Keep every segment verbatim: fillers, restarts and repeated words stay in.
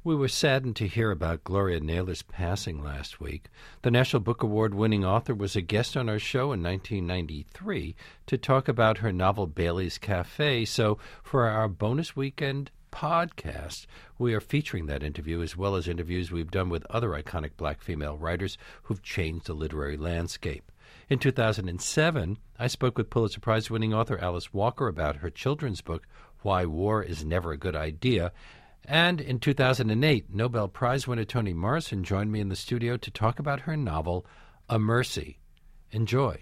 We were saddened to hear about Gloria Naylor's passing last week. The National Book Award-winning author was a guest on our show in nineteen ninety-three to talk about her novel Bailey's Cafe. So for our bonus weekend podcast, we are featuring that interview as well as interviews we've done with other iconic black female writers who've changed the literary landscape. In two thousand seven, I spoke with Pulitzer Prize-winning author Alice Walker about her children's book, Why War is Never a Good Idea. And in two thousand eight, Nobel Prize winner Toni Morrison joined me in the studio to talk about her novel, A Mercy. Enjoy.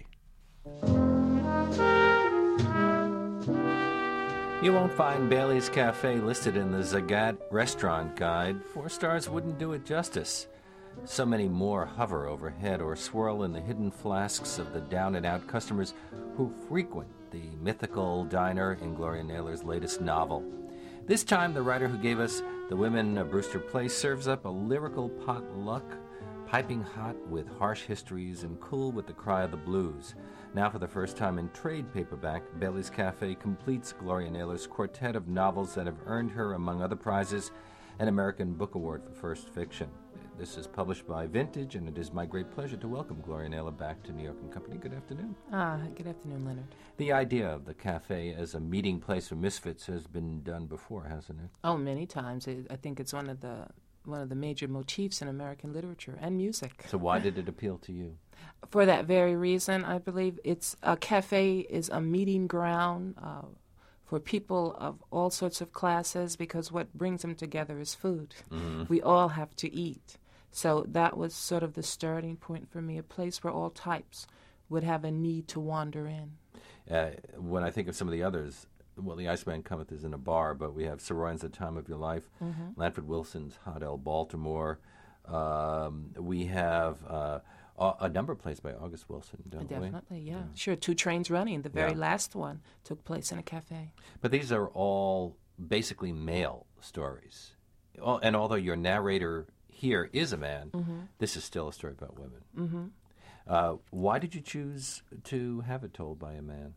You won't find Bailey's Cafe listed in the Zagat restaurant guide. Four stars wouldn't do it justice. So many more hover overhead or swirl in the hidden flasks of the down-and-out customers who frequent the mythical diner in Gloria Naylor's latest novel. This time, the writer who gave us The Women of Brewster Place serves up a lyrical potluck, piping hot with harsh histories and cool with the cry of the blues. Now, for the first time in trade paperback, Bailey's Cafe completes Gloria Naylor's quartet of novels that have earned her, among other prizes, an American Book Award for First Fiction. This is published by Vintage, and it is my great pleasure to welcome Gloria Naylor back to New York and Company. Good afternoon. Ah, good afternoon, Leonard. The idea of the cafe as a meeting place for misfits has been done before, hasn't it? Oh, many times. I think it's one of the one of the major motifs in American literature and music. So why did it appeal to you? For that very reason, I believe it's a cafe is a meeting ground uh, for people of all sorts of classes, because what brings them together is food. Mm-hmm. We all have to eat. So that was sort of the starting point for me, a place where all types would have a need to wander in. Uh, when I think of some of the others, well, the Iceman Cometh is in a bar, but we have Saroyan's The Time of Your Life, mm-hmm. Lanford Wilson's Hot L Baltimore. Um, we have uh, a, a number of plays by August Wilson, don't Definitely, we? Definitely, yeah. yeah. Sure, Two Trains Running, the very yeah. last one, took place in a cafe. But these are all basically male stories. And although your narrator here is a man, mm-hmm. this is still a story about women. Mm-hmm. Uh, why did you choose to have it told by a man?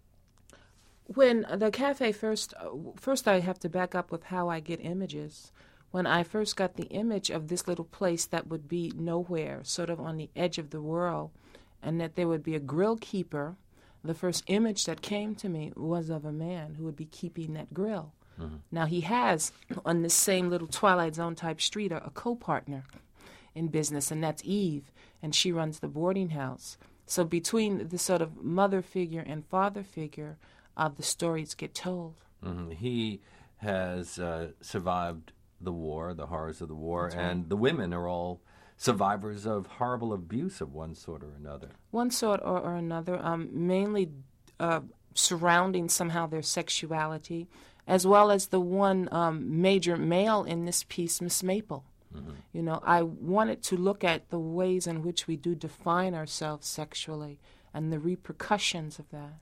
When the cafe first, uh, first I have to back up with how I get images. When I first got the image of this little place that would be nowhere, sort of on the edge of the world, and that there would be a grill keeper, the first image that came to me was of a man who would be keeping that grill. Mm-hmm. Now, he has, on this same little Twilight Zone type street, a, a co-partner in business, and that's Eve, and she runs the boarding house. So between the sort of mother figure and father figure, uh, the stories get told. Mm-hmm. He has uh, survived the war, the horrors of the war, That's right. and the women are all survivors of horrible abuse of one sort or another. One sort or, or another, um, mainly uh, surrounding somehow their sexuality, as well as the one um, major male in this piece, Miss Maple. Mm-hmm. You know, I wanted to look at the ways in which we do define ourselves sexually and the repercussions of that.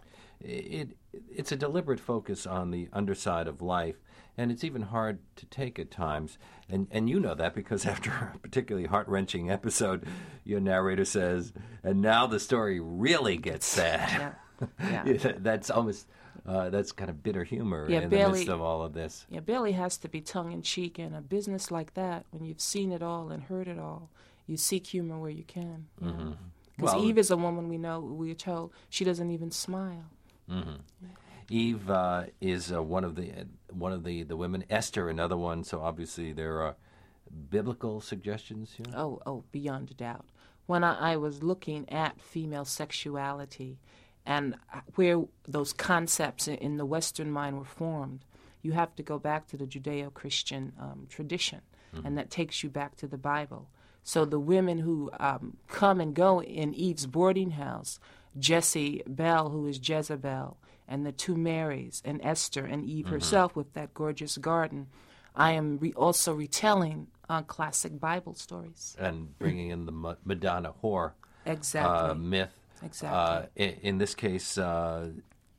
It, it It's a deliberate focus on the underside of life, and it's even hard to take at times. And, and you know that because after a particularly heart-wrenching episode, your narrator says, and now the story really gets sad. Yeah. Yeah. That's almost... Uh, that's kind of bitter humor yeah, in Bailey, the midst of all of this. Yeah, Bailey has to be tongue-in-cheek. In a business like that, when you've seen it all and heard it all, you seek humor where you can. Because mm-hmm. well, Eve is a woman we know, we're told, she doesn't even smile. Mm-hmm. Yeah. Eve uh, is uh, one of the uh, one of the, the women. Esther, another one. So obviously there are biblical suggestions here. Oh, oh, beyond a doubt. When I, I was looking at female sexuality and where those concepts in the Western mind were formed, you have to go back to the Judeo-Christian um, tradition, mm-hmm. and that takes you back to the Bible. So the women who um, come and go in Eve's boarding house, Jessie Bell, who is Jezebel, and the two Marys, and Esther, and Eve mm-hmm. herself with that gorgeous garden, I am re- also retelling uh, classic Bible stories. And bringing in the Madonna whore exactly. uh, myth. Exactly. Uh, in, in this case, uh,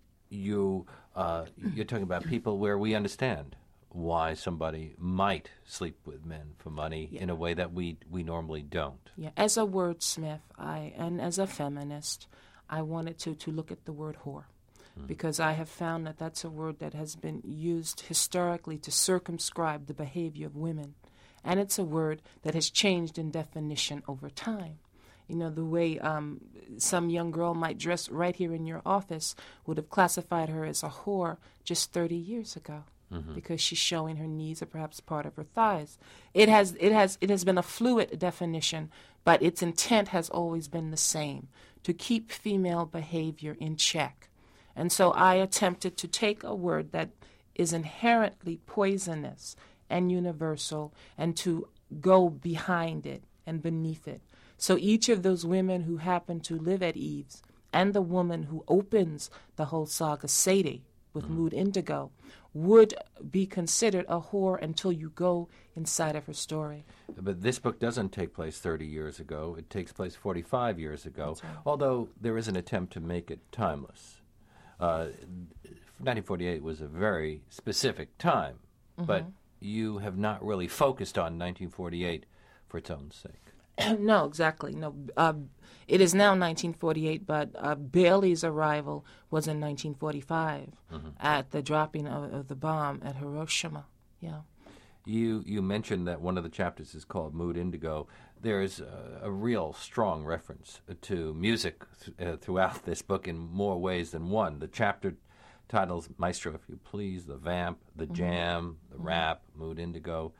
you uh, you're talking about people where we understand why somebody might sleep with men for money yeah. in a way that we we normally don't. Yeah. As a wordsmith, I and as a feminist, I wanted to to look at the word whore, mm. because I have found that that's a word that has been used historically to circumscribe the behavior of women. And it's a word that has changed in definition over time. You know, the way um, some young girl might dress right here in your office would have classified her as a whore just thirty years ago. Mm-hmm. Because she's showing her knees or perhaps part of her thighs. It has it has it has been a fluid definition, but its intent has always been the same, to keep female behavior in check. And so I attempted to take a word that is inherently poisonous and universal and to go behind it and beneath it. So each of those women who happen to live at Eve's and the woman who opens the whole saga, Sadie, with mm-hmm. Mood Indigo, would be considered a whore until you go inside of her story. But this book doesn't take place thirty years ago. It takes place forty-five years ago, right. although there is an attempt to make it timeless. Uh, nineteen forty-eight was a very specific time, mm-hmm. but you have not really focused on nineteen forty-eight for its own sake. No, exactly. No, uh, it is now nineteen forty-eight, but uh, Bailey's arrival was in nineteen forty-five mm-hmm. at the dropping of, of the bomb at Hiroshima. Yeah. You you mentioned that one of the chapters is called Mood Indigo. There's a, a real strong reference to music th- uh, throughout this book in more ways than one. The chapter titles Maestro, If You Please, The Vamp, The mm-hmm. Jam, The mm-hmm. Rap, Mood Indigo,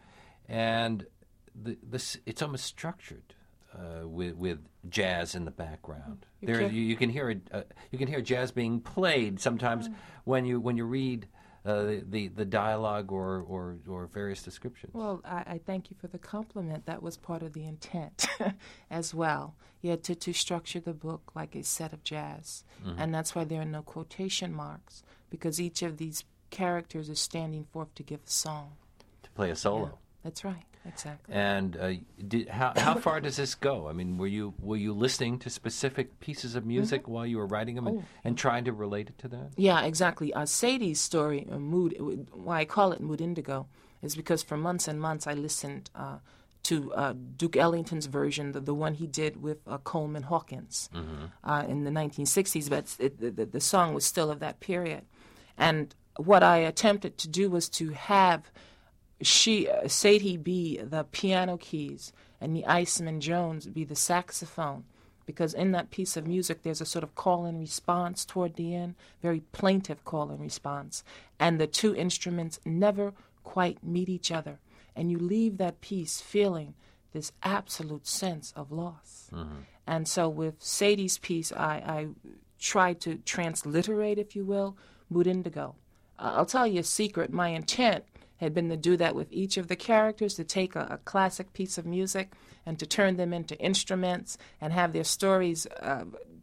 and The, this, it's almost structured uh, with with jazz in the background. You there, can, you, you can hear uh, you can hear jazz being played sometimes mm. when you when you read uh, the the dialogue or, or, or various descriptions. Well, I, I thank you for the compliment. That was part of the intent as well. Yeah, to to structure the book like a set of jazz, mm-hmm. and that's why there are no quotation marks, because each of these characters is standing forth to give a song, to play a solo. Yeah, that's right. Exactly. And uh, did, how how far does this go? I mean, were you were you listening to specific pieces of music mm-hmm. while you were writing them and, oh. and trying to relate it to that? Yeah, exactly. Uh, Sadie's story, uh, Mood, why I call it Mood Indigo, is because for months and months I listened uh, to uh, Duke Ellington's version, the, the one he did with uh, Coleman Hawkins mm-hmm. uh, in the nineteen sixties, but it, the, the song was still of that period. And what I attempted to do was to have She, uh, Sadie be the piano keys and the Iceman Jones be the saxophone, because in that piece of music there's a sort of call and response toward the end, very plaintive call and response, and the two instruments never quite meet each other, and you leave that piece feeling this absolute sense of loss. Mm-hmm. And so with Sadie's piece, I, I tried to transliterate, if you will, Mood Indigo. Uh, I'll tell you a secret. My intent had been to do that with each of the characters, to take a, a classic piece of music and to turn them into instruments and have their stories uh,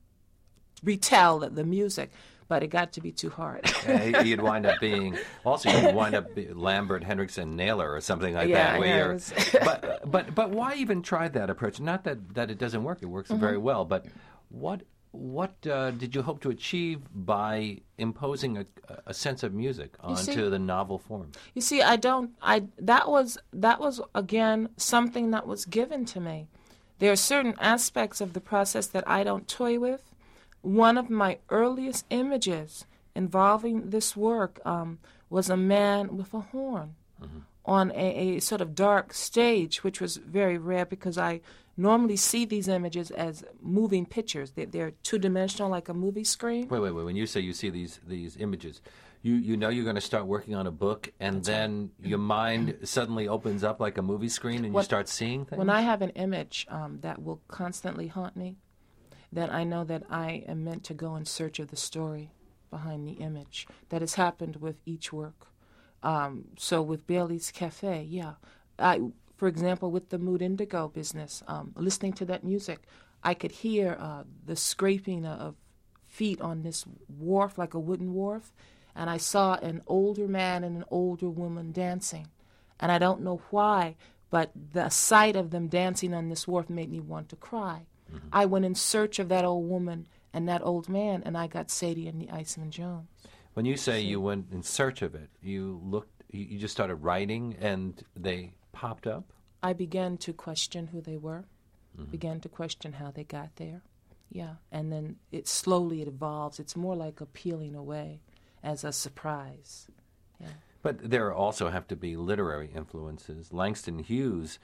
retell the, the music. But it got to be too hard. Yeah, you'd wind up being, also you'd wind up being Lambert, Henriksen, Naylor or something like yeah, that. Where yeah, you're, was but, but, but why even try that approach? Not that, that it doesn't work. It works mm-hmm. very well. But what What uh, did you hope to achieve by imposing a, a sense of music onto see, the novel form? You see, I don't. I that was that was again something that was given to me. There are certain aspects of the process that I don't toy with. One of my earliest images involving this work um, was a man with a horn mm-hmm. on a, a sort of dark stage, which was very rare because I normally see these images as moving pictures. They're, they're two-dimensional, like a movie screen. Wait, wait, wait. When you say you see these these images, you, you know you're going to start working on a book, and That's then right. your mind suddenly opens up like a movie screen, and what, you start seeing things? When I have an image um, that will constantly haunt me, then I know that I am meant to go in search of the story behind the image. That has happened with each work. Um, so with Bailey's Cafe, yeah. I, for example, with the Mood Indigo business, um, listening to that music, I could hear uh, the scraping of feet on this wharf, like a wooden wharf, and I saw an older man and an older woman dancing. And I don't know why, but the sight of them dancing on this wharf made me want to cry. Mm-hmm. I went in search of that old woman and that old man, and I got Sadie and the Iceman Jones. When you say you went in search of it, you looked, you just started writing, and they popped up? I began to question who they were, mm-hmm. began to question how they got there. Yeah, and then it slowly it evolves. It's more like a peeling away as a surprise. Yeah. But there also have to be literary influences. Langston Hughes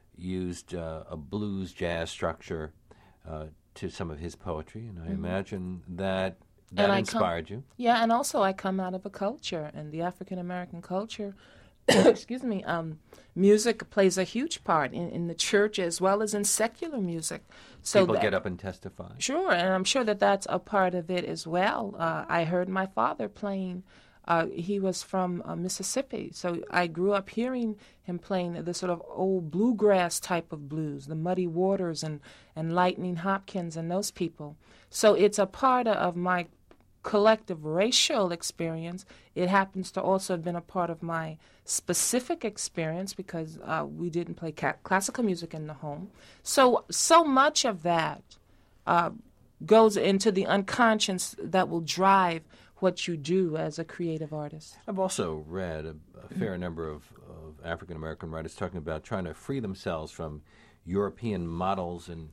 used uh, a blues jazz structure uh, to some of his poetry, and I mm-hmm. imagine that that and inspired come, you. Yeah, and also I come out of a culture, and the African American culture, excuse me, um, music plays a huge part in, in the church as well as in secular music. So People that, get up and testify. Sure, and I'm sure that that's a part of it as well. Uh, I heard my father playing. Uh, he was from uh, Mississippi, so I grew up hearing him playing the sort of old bluegrass type of blues, the Muddy Waters and, and Lightning Hopkins and those people. So it's a part of my collective racial experience. It happens to also have been a part of my specific experience because uh, we didn't play ca- classical music in the home. So, so much of that uh, goes into the unconscious that will drive what you do as a creative artist. I've also read a, a fair number of, of African-American writers talking about trying to free themselves from European models and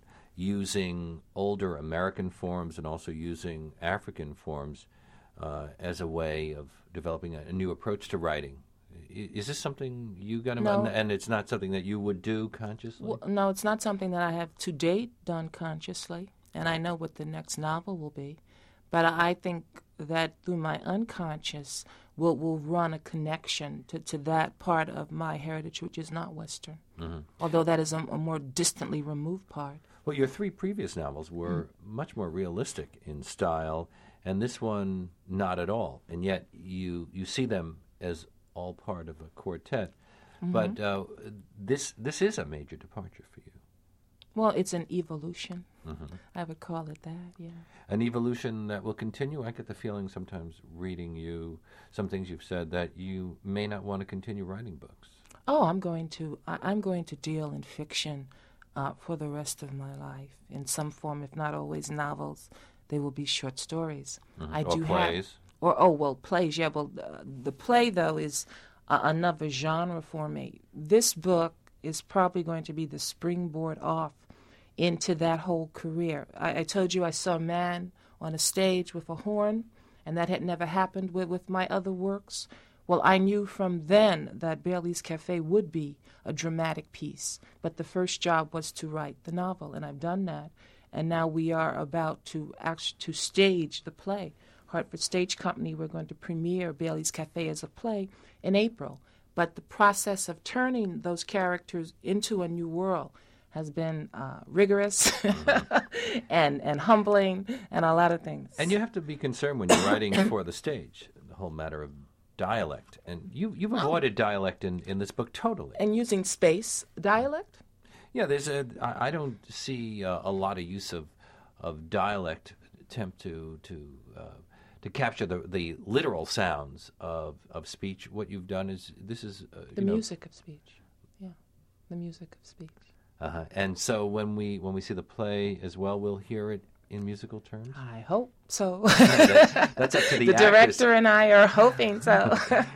using older American forms and also using African forms uh, as a way of developing a, a new approach to writing. I, is this something you got in no. mind? And it's not something that you would do consciously? Well, no, it's not something that I have to date done consciously, and I know what the next novel will be. But I think that through my unconscious will will run a connection to, to that part of my heritage which is not Western, mm-hmm. although that is a, a more distantly removed part. Well, your three previous novels were mm-hmm. much more realistic in style, and this one not at all. And yet you you see them as all part of a quartet. Mm-hmm. But uh, this this is a major departure for you. Well, it's an evolution. Mm-hmm. I would call it that, yeah. An evolution that will continue. I get the feeling sometimes reading you, some things you've said, that you may not want to continue writing books. Oh, I'm going to. I, I'm going to deal in fiction uh, for the rest of my life in some form, if not always novels. They will be short stories. Mm-hmm. I or do plays. Have, or oh well, plays. Yeah, well, uh, the play though is uh, another genre for me. This book is probably going to be the springboard off into that whole career. I, I told you I saw a man on a stage with a horn, and that had never happened with, with my other works. Well, I knew from then that Bailey's Cafe would be a dramatic piece, but the first job was to write the novel, and I've done that. And now we are about to act, to stage the play. Hartford Stage Company, we're going to premiere Bailey's Cafe as a play in April. But the process of turning those characters into a new world has been uh, rigorous mm-hmm. and, and humbling and a lot of things. And you have to be concerned when you're writing for the stage, the whole matter of dialect. And you, you've avoided oh. dialect in, in this book totally. And using space dialect? Yeah, there's a. I, I don't see uh, a lot of use of of dialect attempt to to uh, to capture the the literal sounds of, of speech. What you've done is this is uh, the music know, of speech. Yeah, the music of speech. Uh-huh. And so when we when we see the play as well, we'll hear it in musical terms? I hope so. Yeah, that, that's up to the The actors. director and I are hoping so.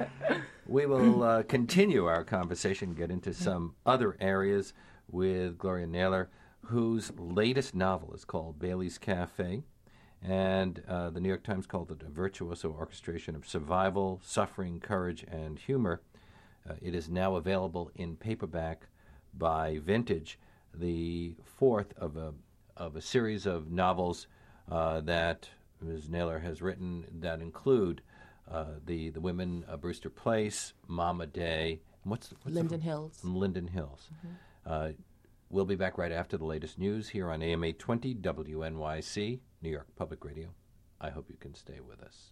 We will uh, continue our conversation, get into some other areas with Gloria Naylor, whose latest novel is called Bailey's Cafe, and uh, the New York Times called it a virtuoso orchestration of survival, suffering, courage, and humor. Uh, it is now available in paperback by Vintage, the fourth of a of a series of novels uh, that Miz Naylor has written that include uh, the the women of Brewster Place, Mama Day, and what's, what's Linden the, Hills. Linden Hills. Mm-hmm. Uh, we'll be back right after the latest news here on A M eight twenty W N Y C, New York Public Radio. I hope you can stay with us.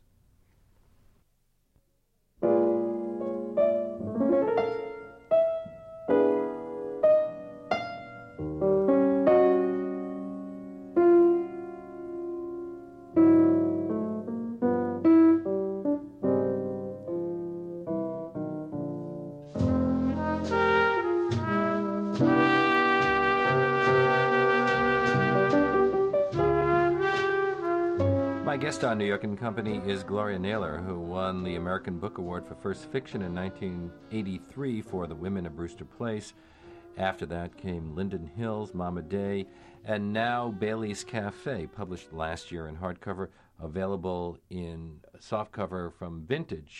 My guest on New York and Company is Gloria Naylor, who won the American Book Award for First Fiction in nineteen eighty-three for The Women of Brewster Place. After that came Linden Hills, Mama Day, and now Bailey's Cafe, published last year in hardcover, available in softcover from Vintage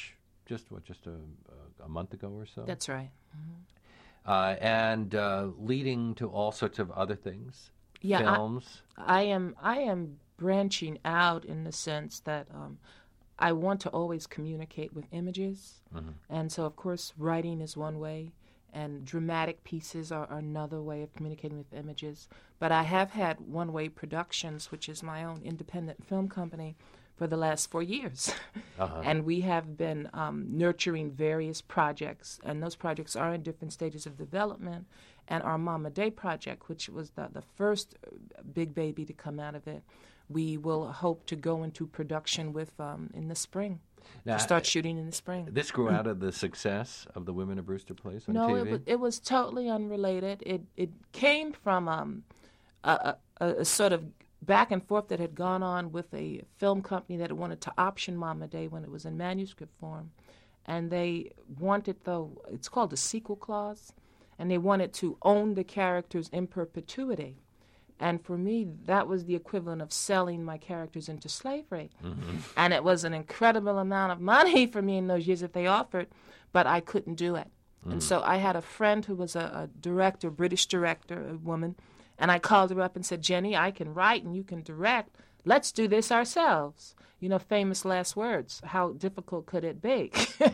just what, just a, a month ago or so? That's right. Mm-hmm. Uh, and uh, leading to all sorts of other things, yeah, films. I, I am I am branching out in the sense that um, I want to always communicate with images, mm-hmm. and so of course writing is one way, and dramatic pieces are, are another way of communicating with images. But I have had One Way Productions, which is my own independent film company, for the last four years. Uh-huh. And we have been um, nurturing various projects, and those projects are in different stages of development. And our Mama Day project, which was the, the first big baby to come out of it, we will hope to go into production with um, in the spring. Now, to start shooting in the spring. This grew out of the success of The Women of Brewster Place on no, T V? No, it, was, it was totally unrelated. It it came from um, a, a, a sort of back and forth that had gone on with a film company that wanted to option Mama Day when it was in manuscript form. And they wanted, though, it's called a sequel clause, and they wanted to own the characters in perpetuity. And for me, that was the equivalent of selling my characters into slavery. Mm-hmm. And it was an incredible amount of money for me in those years that they offered, but I couldn't do it. Mm. And so I had a friend who was a, a director, British director, a woman, and I called her up and said, Jenny, I can write and you can direct. Let's do this ourselves. You know, famous last words. How difficult could it be?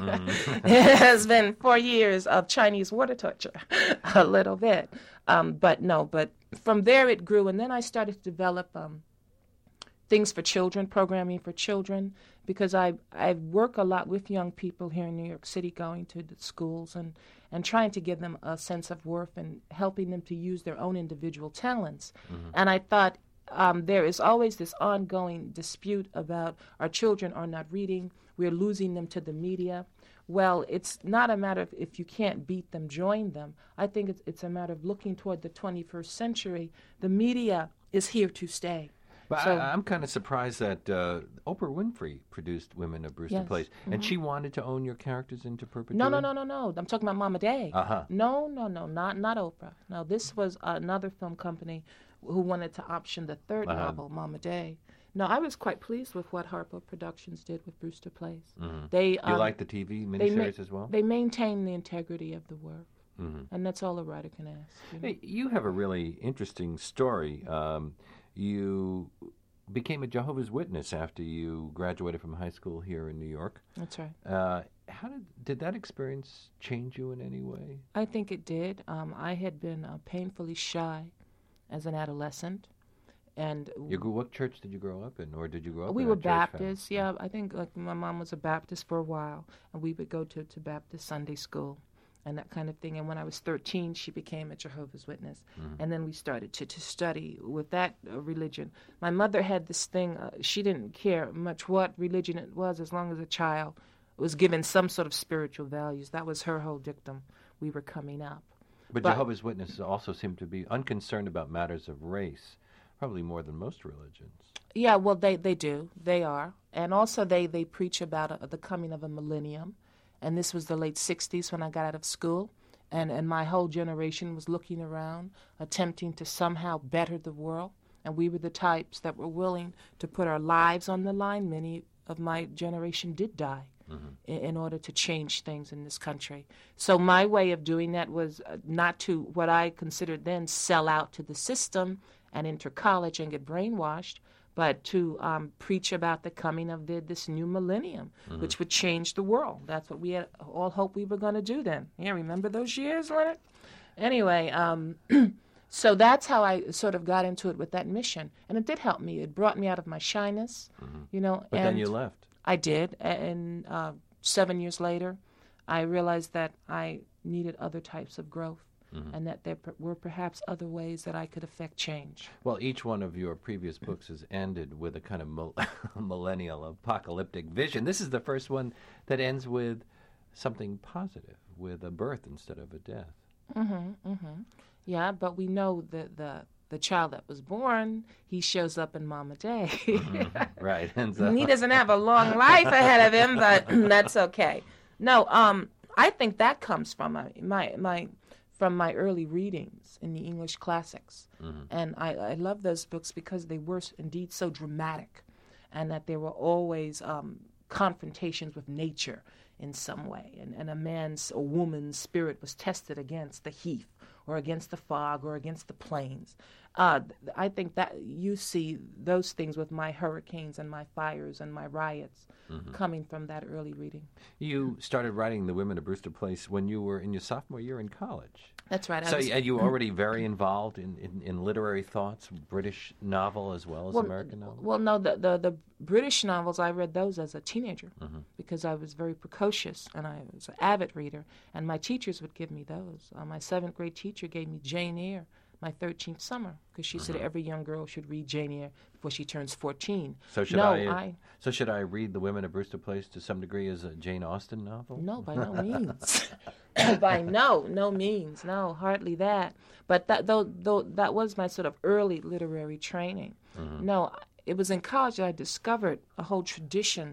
Mm. It has been four years of Chinese water torture, a little bit. Um, but no, but from there it grew. And then I started to develop um, things for children, programming for children, because I, I work a lot with young people here in New York City, going to the schools and, and trying to give them a sense of worth and helping them to use their own individual talents. Mm-hmm. And I thought, Um, there is always this ongoing dispute about our children are not reading, we're losing them to the media. Well, it's not a matter of if you can't beat them, join them. I think it's, it's a matter of looking toward the twenty-first century. The media is here to stay. But so, I, I'm kind of surprised that uh, Oprah Winfrey produced Women of Brewster yes. Place, mm-hmm. and she wanted to own your characters into perpetuity? No, no, no, no, no. I'm talking about Mama Day. Uh-huh. No, no, no, not, not Oprah. No, this was another film company who wanted to option the third uh-huh. novel, Mama Day. No, I was quite pleased with what Harpo Productions did with Brewster Place. Mm-hmm. They you um, like the T V miniseries ma- as well? They maintain the integrity of the work, mm-hmm. and that's all a writer can ask. You know? Hey, you have a really interesting story. Um, you became a Jehovah's Witness after you graduated from high school here in New York. That's right. Uh, how did did that experience change you in any way? I think it did. Um, I had been uh, painfully shy as an adolescent. And you grew, what church did you grow up in, or did you grow up we in were a church Baptists, family? yeah. I think like my mom was a Baptist for a while, and we would go to, to Baptist Sunday school and that kind of thing. And when I was thirteen, she became a Jehovah's Witness. Mm-hmm. And then we started to, to study with that uh, religion. My mother had this thing, uh, she didn't care much what religion it was as long as a child was given some sort of spiritual values. That was her whole dictum. We were coming up. But, but Jehovah's Witnesses also seem to be unconcerned about matters of race, probably more than most religions. Yeah, well, they, they do. They are. And also they, they preach about a, the coming of a millennium. And this was the late sixties when I got out of school. And, and my whole generation was looking around, attempting to somehow better the world. And we were the types that were willing to put our lives on the line. Many of my generation did die. Mm-hmm. in, in order to change things in this country. So my way of doing that was uh, not to, what I considered then, sell out to the system and enter college and get brainwashed, but to um, preach about the coming of the, this new millennium, mm-hmm. which would change the world. That's what we had all hoped we were going to do then. Yeah, remember those years, Leonard? Anyway, um, so that's how I sort of got into it with that mission. And it did help me. It brought me out of my shyness, mm-hmm. you know. But and then you left. I did, and uh, seven years later, I realized that I needed other types of growth, mm-hmm. and that there per- were perhaps other ways that I could affect change. Well, each one of your previous books has ended with a kind of mil- millennial apocalyptic vision. This is the first one that ends with something positive, with a birth instead of a death. Mm-hmm, mm-hmm. Yeah, but we know that the the child that was born, he shows up in Mama Day. Mm-hmm. Right. And so he doesn't have a long life ahead of him, but that's okay. No, um, I think that comes from my my, my from my early readings in the English classics. Mm-hmm. And I, I love those books because they were indeed so dramatic, and that there were always um, confrontations with nature in some way, and, and a man's or woman's spirit was tested against the heath or against the fog or against the plains. Uh, I think that you see those things with my hurricanes and my fires and my riots mm-hmm. coming from that early reading. You started writing The Women of Brewster Place when you were in your sophomore year in college. That's right. So, I was, and you were already very involved in, in, in literary thoughts, British novel as well as well, American novel? Well, no, the, the, the British novels, I read those as a teenager mm-hmm. because I was very precocious and I was an avid reader, and my teachers would give me those. Uh, my seventh grade teacher gave me Jane Eyre my thirteenth summer because she mm-hmm. said every young girl should read Jane Eyre before she turns fourteen. So should no, I, uh, I So should I read The Women of Brewster Place to some degree as a Jane Austen novel? No, by no means. by no, no means. No, hardly that. But that though, though that was my sort of early literary training. Mm-hmm. No, it was in college that I discovered a whole tradition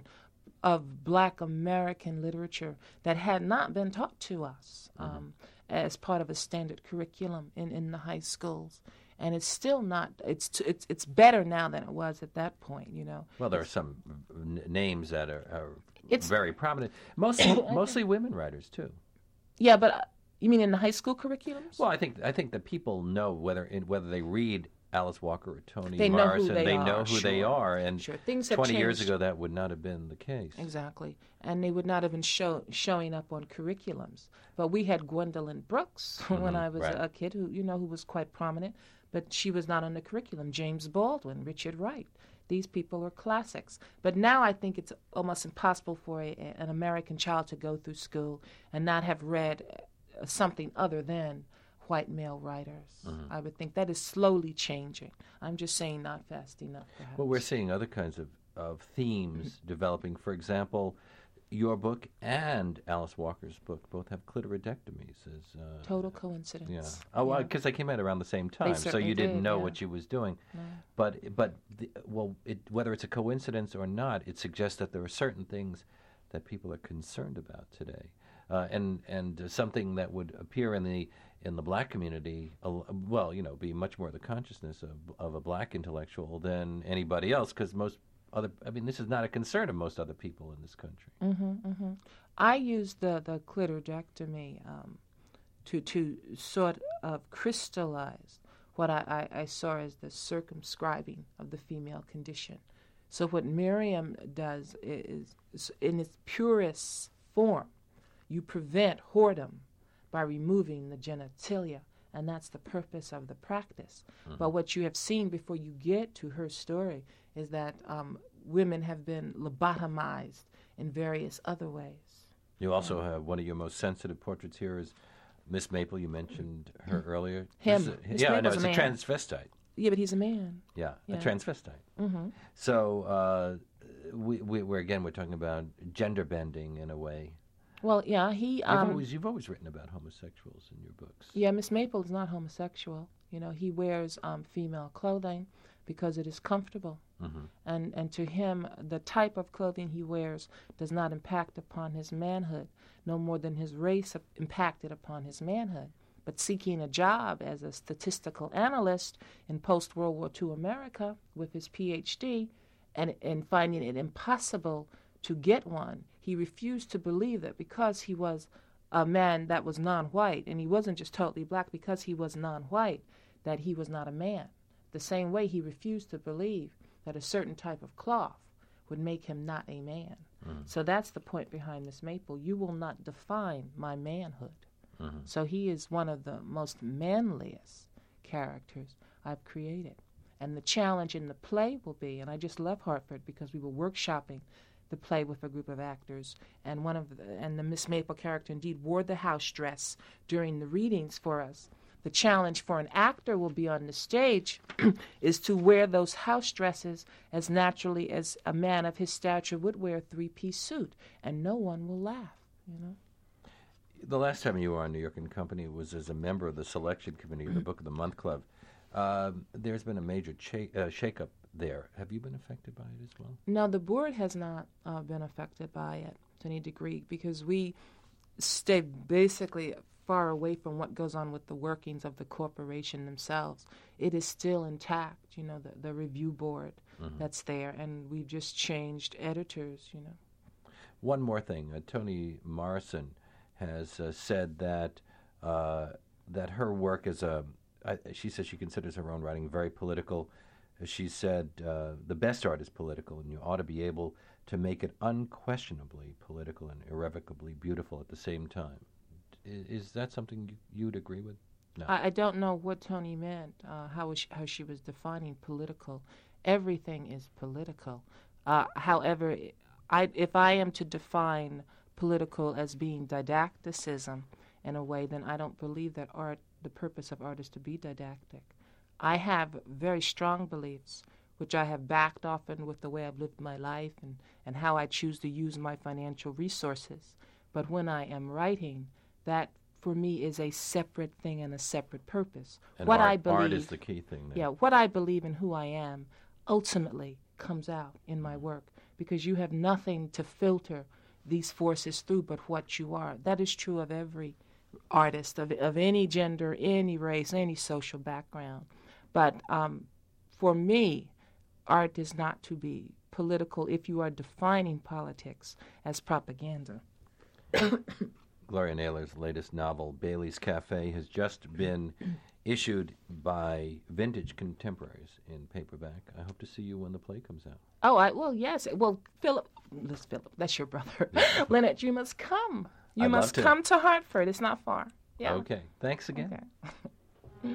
of Black American literature that had not been taught to us. Mm-hmm. Um, as part of a standard curriculum in, in the high schools. And it's still not, it's t- it's it's better now than it was at that point, you know. Well, there are some n- names that are, are it's, very prominent. Mostly, mostly women writers, too. Yeah, but uh, you mean in the high school curriculums? Well, I think I think that people know whether in, whether they read Alice Walker or Toni they Morrison, know who they, they are, know who sure. they are. And sure. Things have twenty changed. years ago, that would not have been the case. Exactly. And they would not have been show, showing up on curriculums. But we had Gwendolyn Brooks mm-hmm, when I was right. a, a kid who, you know, who was quite prominent, but she was not on the curriculum. James Baldwin, Richard Wright. These people are classics. But now I think it's almost impossible for a, an American child to go through school and not have read something other than white male writers. Mm-hmm. I would think that is slowly changing. I'm just saying not fast enough, perhaps. Well, we're seeing other kinds of, of themes mm-hmm. developing. For example, your book and Alice Walker's book both have clitoridectomies. As, uh, Total coincidence. Yeah. Oh, well, because yeah. they came out around the same time, so you didn't did, know yeah. what she was doing. No. But, but the, well, it, whether it's a coincidence or not, it suggests that there are certain things that people are concerned about today. Uh, and and uh, something that would appear in the in the black community, uh, well, you know, be much more the consciousness of of a black intellectual than anybody else, because most other, I mean, this is not a concern of most other people in this country. Mm-hmm, mm-hmm. I used the the clitoridectomy um, to to sort of crystallize what I, I, I saw as the circumscribing of the female condition. So what Miriam does is, is in its purest form, you prevent whoredom by removing the genitalia, and that's the purpose of the practice. Mm-hmm. But what you have seen before you get to her story is that um, women have been lobotomized in various other ways. You also yeah. have one of your most sensitive portraits here is Miss Maple. You mentioned her mm-hmm. earlier. Him. A, yeah, I know. It's a, a transvestite. Yeah, but he's a man. Yeah, yeah. a transvestite. Mm-hmm. So, uh, we, we, we're again, we're talking about gender bending in a way. Well, yeah, he... Um, you've, always, you've always written about homosexuals in your books. Yeah, Miss Maple is not homosexual. You know, he wears um, female clothing because it is comfortable. Mm-hmm. And, and to him, the type of clothing he wears does not impact upon his manhood, no more than his race impacted upon his manhood. But seeking a job as a statistical analyst in post-World War Two America with his P H D and, and finding it impossible to get one, he refused to believe that because he was a man that was non-white, and he wasn't just totally black, because he was non-white, that he was not a man. The same way he refused to believe that a certain type of cloth would make him not a man. Mm. So that's the point behind Miss Maple. You will not define my manhood. Mm-hmm. So he is one of the most manliest characters I've created. And the challenge in the play will be, and I just love Hartford because we were workshopping the play with a group of actors, and one of the, and the Miss Maple character indeed wore the house dress during the readings for us. The challenge for an actor will be on the stage is to wear those house dresses as naturally as a man of his stature would wear a three-piece suit, and no one will laugh, you know. The last time you were on New York and Company was as a member of the selection committee of the Book of the Month Club. Uh, there's been a major cha- uh, shake-up there. Have you been affected by it as well? No, the board has not uh, been affected by it to any degree because we stay basically far away from what goes on with the workings of the corporation themselves. It is still intact, you know, the, the review board mm-hmm. that's there, and we've just changed editors, you know. One more thing. Uh, Toni Morrison has uh, said that uh, that her work is a. I, she says she considers her own writing very political. She said uh, the best art is political, and you ought to be able to make it unquestionably political and irrevocably beautiful at the same time. Is, is that something you, you'd agree with? No. I, I don't know what Toni meant, uh, how, was she, how she was defining political. Everything is political. Uh, however, I, if I am to define political as being didacticism in a way, then I don't believe that art, the purpose of art is to be didactic. I have very strong beliefs, which I have backed often with the way I've lived my life and, and how I choose to use my financial resources. But when I am writing, that for me is a separate thing and a separate purpose. And what art, I believe, art is the key thing there. Yeah, what I believe and who I am ultimately comes out in my work, because you have nothing to filter these forces through but what you are. That is true of every artist, of, of any gender, any race, any social background. But um, for me, art is not to be political if you are defining politics as propaganda. Gloria Naylor's latest novel, Bailey's Cafe, has just been issued by Vintage Contemporaries in paperback. I hope to see you when the play comes out. Oh, I, well, yes. Well, Philip, that's Philip, that's your brother. Yeah. Lynette, you must come. You I'd must love to. come to Hartford. It's not far. Yeah. Okay. Thanks again. Okay.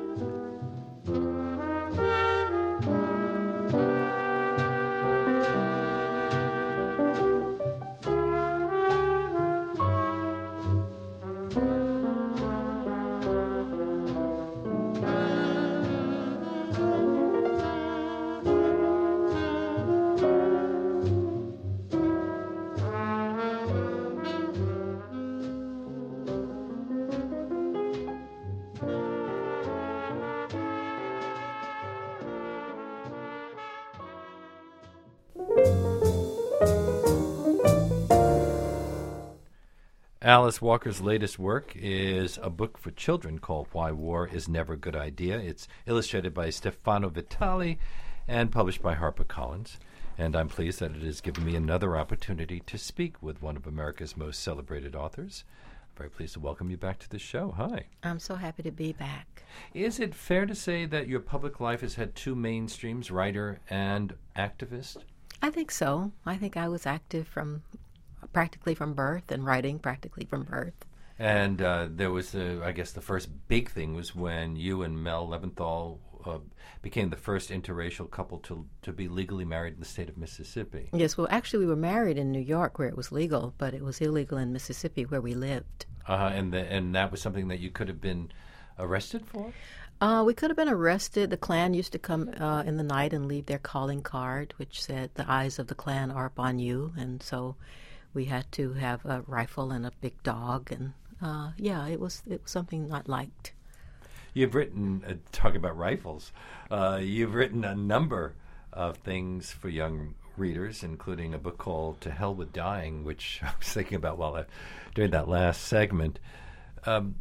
Alice Walker's latest work is a book for children called Why War is Never a Good Idea. It's illustrated by Stefano Vitali and published by HarperCollins. And I'm pleased that it has given me another opportunity to speak with one of America's most celebrated authors. I'm very pleased to welcome you back to the show. Hi. I'm so happy to be back. Is it fair to say that your public life has had two mainstreams, writer and activist? I think so. I think I was active from practically from birth and writing practically from birth. And uh, there was, uh, I guess, the first big thing was when you and Mel Leventhal uh, became the first interracial couple to to be legally married in the state of Mississippi. Yes, well, actually, we were married in New York where it was legal, but it was illegal in Mississippi where we lived. Uh, and the, and that was something that you could have been arrested for? Uh, we could have been arrested. The Klan used to come uh, in the night and leave their calling card, which said, "The eyes of the Klan are upon you," and so we had to have a rifle and a big dog, and uh, yeah, it was it was something not liked. You've written, uh, talk about rifles, uh, you've written a number of things for young readers, including a book called To Hell with Dying, which I was thinking about while I, during that last segment. Um,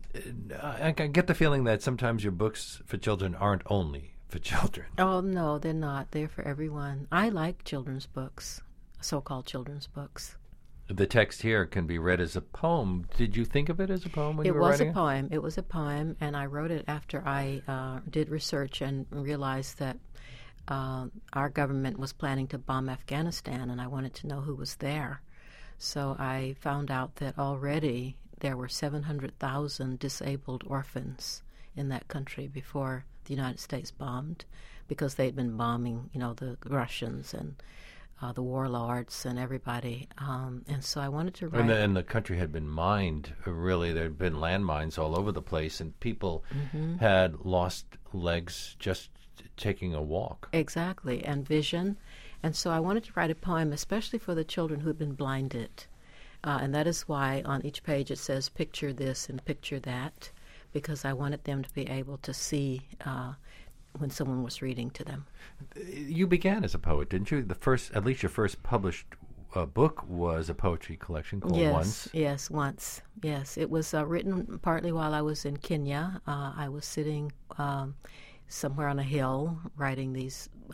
I, I get the feeling that sometimes your books for children aren't only for children. Oh, no, they're not. They're for everyone. I like children's books, so-called children's books. The text here can be read as a poem. Did you think of it as a poem when it you were was writing a poem. It was a poem, and I wrote it after I uh, did research and realized that uh, our government was planning to bomb Afghanistan, and I wanted to know who was there. So I found out that already there were seven hundred thousand disabled orphans in that country before the United States bombed, because they'd been bombing, you know, the Russians and Uh, the warlords and everybody, um, and so I wanted to write. And the, and the country had been mined, uh, really. There had been landmines all over the place, and people mm-hmm. had lost legs just taking a walk. Exactly, and vision. And so I wanted to write a poem, especially for the children who had been blinded. Uh, and that is why on each page it says, picture this and picture that, because I wanted them to be able to see uh, when someone was reading to them. You began as a poet, didn't you? The first, at least your first published uh, book was a poetry collection called yes, Once. Yes, Once. Yes, it was uh, written partly while I was in Kenya. Uh, I was sitting um, somewhere on a hill writing these uh,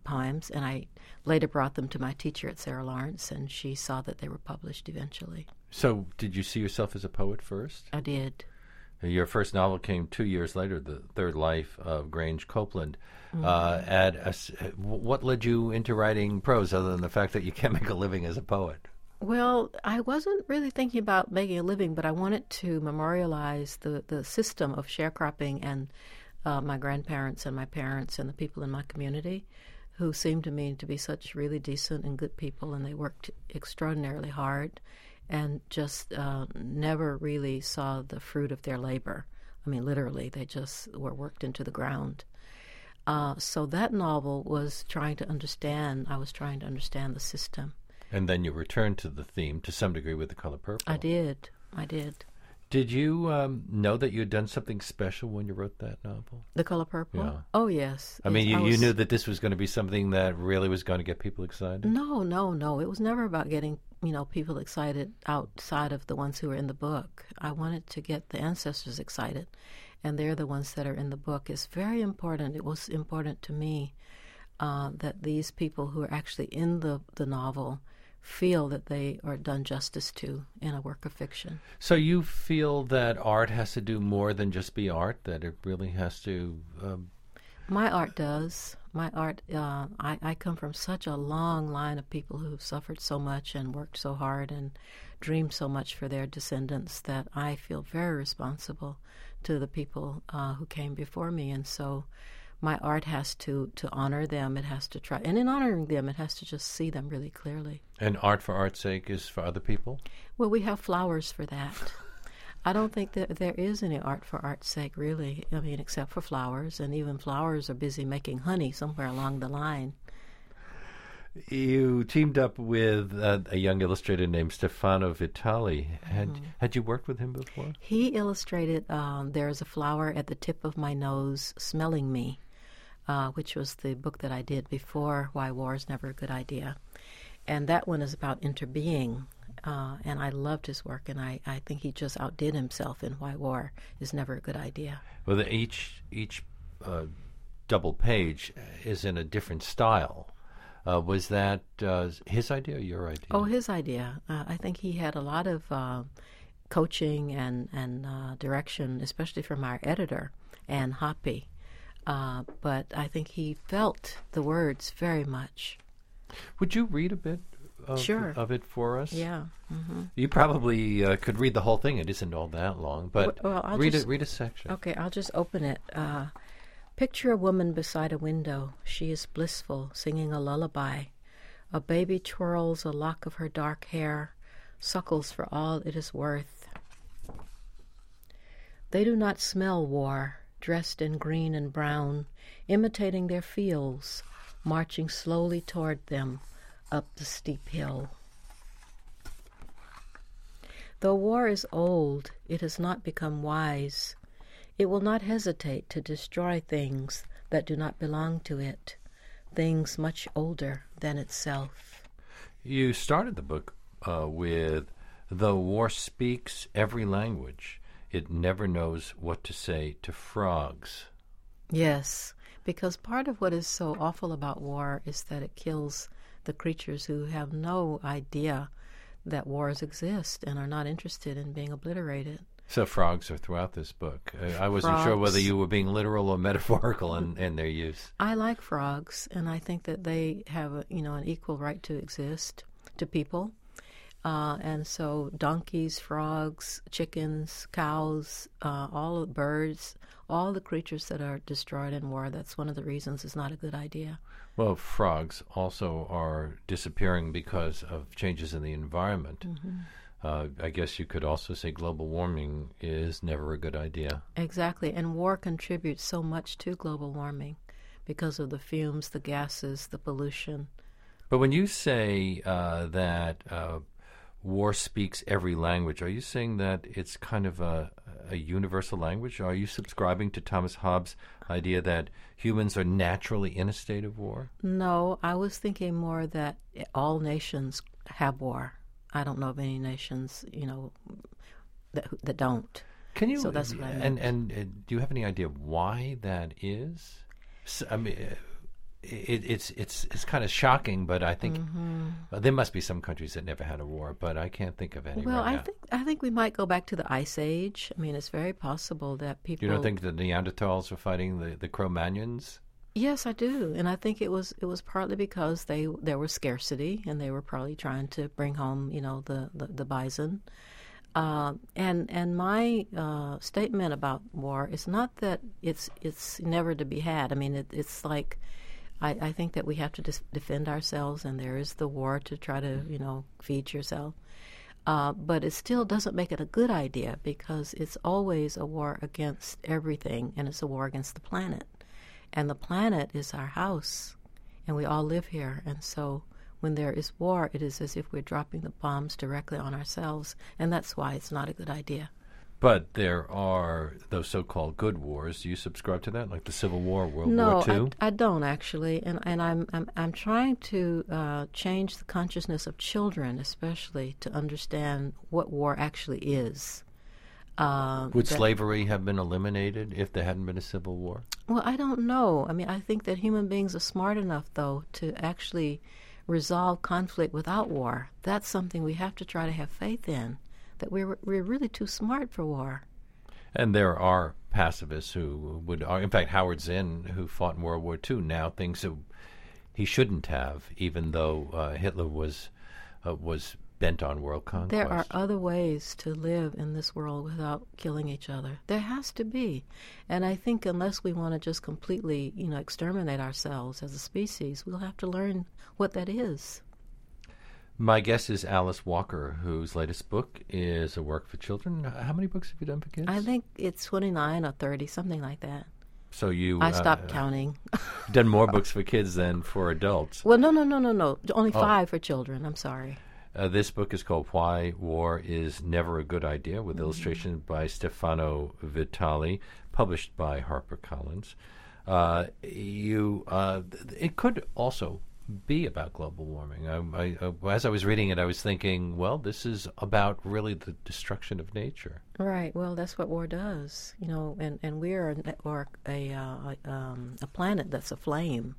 poems, and I later brought them to my teacher at Sarah Lawrence, and she saw that they were published eventually. So did you see yourself as a poet first? I did. Your first novel came two years later, The Third Life of Grange Copeland. Mm-hmm. Uh, at a, what led you into writing prose, other than the fact that you can't make a living as a poet? Well, I wasn't really thinking about making a living, but I wanted to memorialize the, the system of sharecropping and uh, my grandparents and my parents and the people in my community who seemed to me to be such really decent and good people, and they worked extraordinarily hard and just uh, never really saw the fruit of their labor. I mean, literally, they just were worked into the ground. Uh, so that novel was trying to understand, I was trying to understand the system. And then you returned to the theme to some degree with The Color Purple. I did. I did. Did you um, know that you had done something special when you wrote that novel? The Color Purple? Yeah. Oh, yes. I mean, yes, you, I was... you knew that this was going to be something that really was going to get people excited? No, no, no. It was never about getting, you know, people excited outside of the ones who were in the book. I wanted to get the ancestors excited, and they're the ones that are in the book. It's very important. It was important to me uh, that these people who are actually in the, the novel feel that they are done justice to in a work of fiction. So you feel that art has to do more than just be art, that it really has to... Um... My art does. My art, uh, I, I come from such a long line of people who've suffered so much and worked so hard and dreamed so much for their descendants that I feel very responsible to the people uh, who came before me. And so my art has to, to honor them. It has to try. And in honoring them, it has to just see them really clearly. And art for art's sake is for other people? Well, we have flowers for that. I don't think that there is any art for art's sake, really. I mean, except for flowers. And even flowers are busy making honey somewhere along the line. You teamed up with uh, a young illustrator named Stefano Vitali. Had mm-hmm. had you worked with him before? He illustrated um, There's a Flower at the Tip of My Nose Smelling Me, uh, which was the book that I did before Why War is Never a Good Idea. And that one is about interbeing. Uh, and I loved his work, and I, I think he just outdid himself in Why War is Never a Good Idea. Well, the, each, each uh, double page is in a different style. Uh, was that uh, his idea or your idea? Oh, his idea. Uh, I think he had a lot of uh, coaching and, and uh, direction, especially from our editor, Ann Hoppy. Uh, but I think he felt the words very much. Would you read a bit of, sure. of it for us? Yeah. Mm-hmm. You probably uh, could read the whole thing. It isn't all that long, but well, I'll read, just, a, read a section. Okay, I'll just open it. Uh, Picture a woman beside a window. She is blissful, singing a lullaby. A baby twirls a lock of her dark hair, suckles for all it is worth. They do not smell war, dressed in green and brown, imitating their fields, marching slowly toward them up the steep hill. Though war is old, it has not become wise. It will not hesitate to destroy things that do not belong to it, things much older than itself. You started the book uh, with, though war speaks every language, it never knows what to say to frogs. Yes, because part of what is so awful about war is that it kills the creatures who have no idea that wars exist and are not interested in being obliterated. So frogs are throughout this book. I, I wasn't frogs. sure whether you were being literal or metaphorical in, in their use. I like frogs, and I think that they have, a, you know, an equal right to exist to people. Uh, and so donkeys, frogs, chickens, cows, uh, all the birds, all the creatures that are destroyed in war, that's one of the reasons it's not a good idea. Well, frogs also are disappearing because of changes in the environment. Mm-hmm. Uh, I guess you could also say global warming is never a good idea. Exactly, and war contributes so much to global warming because of the fumes, the gases, the pollution. But when you say uh, that uh, war speaks every language, are you saying that it's kind of a, a universal language? Are you subscribing to Thomas Hobbes' idea that humans are naturally in a state of war? No, I was thinking more that all nations have war. I don't know of any nations, you know, that that don't. Can you? So that's what I meant. And and uh, do you have any idea why that is? So, I mean, it, it's it's it's kind of shocking, but I think Mm-hmm. uh, there must be some countries that never had a war, but I can't think of any Well, right I now. think I think we might go back to the Ice Age. I mean, it's very possible that people. You don't think the Neanderthals were fighting the, the Cro-Magnons? Yes, I do, and I think it was it was partly because they there was scarcity, and they were probably trying to bring home, you know, the the, the bison. Uh, and and my uh, statement about war is not that it's it's never to be had. I mean, it, it's like I, I think that we have to dis- defend ourselves, and there is the war to try to, you know, feed yourself. Uh, but it still doesn't make it a good idea, because it's always a war against everything, and it's a war against the planet. And the planet is our house, and we all live here. And so when there is war, it is as if we're dropping the bombs directly on ourselves, and that's why it's not a good idea. But there are those so-called good wars. Do you subscribe to that, like the Civil War, World no, War Two? I, I don't actually, and and I'm I'm I'm trying to uh, change the consciousness of children, especially, to understand what war actually is. Uh, Would that- slavery have been eliminated if there hadn't been a Civil War? Well, I don't know. I mean, I think that human beings are smart enough, though, to actually resolve conflict without war. That's something we have to try to have faith in, that we're we're really too smart for war. And there are pacifists who would, in fact, Howard Zinn, who fought in World War Two, now thinks that he shouldn't have, even though uh, Hitler was uh, was bent on world conquest. There are other ways to live in this world without killing each other. There has to be. And I think unless we want to just completely, you know, exterminate ourselves as a species, we'll have to learn what that is. My guest is Alice Walker, whose latest book is a work for children. How many books have you done for kids? I think it's twenty-nine or thirty, something like that. So you I stopped uh, counting. done more books for kids than for adults. Well, no, no, no, no, no. Only Oh. five for children. I'm sorry. Uh, this book is called Why War Is Never a Good Idea, with Mm-hmm. illustrations by Stefano Vitali, published by HarperCollins. Uh, you, uh, th- it could also be about global warming. I, I, uh, as I was reading it, I was thinking, well, this is about really the destruction of nature. Right. Well, that's what war does, you know. And, and we're a, ne- or a uh, um, a planet that's aflame,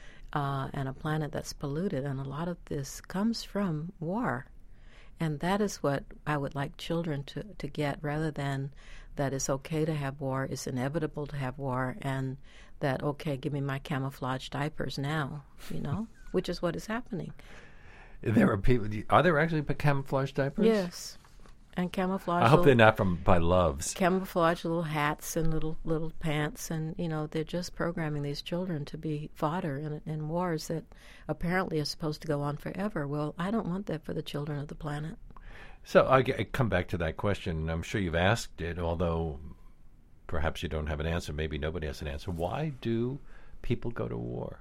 uh, and a planet that's polluted, and a lot of this comes from war, and that is what I would like children to to get, rather than that it's okay to have war, it's inevitable to have war, and that okay, give me my camouflage diapers now, you know, which is what is happening. There are people. Are there actually camouflage diapers? Yes, and camouflage. I hope little- they're not from by Loves. camouflage little hats and little little pants, and you know they're just programming these children to be fodder in, in wars that apparently are supposed to go on forever. Well, I don't want that for the children of the planet. So I, g- I come back to that question. I'm sure you've asked it, although perhaps you don't have an answer. Maybe nobody has an answer. Why do people go to war?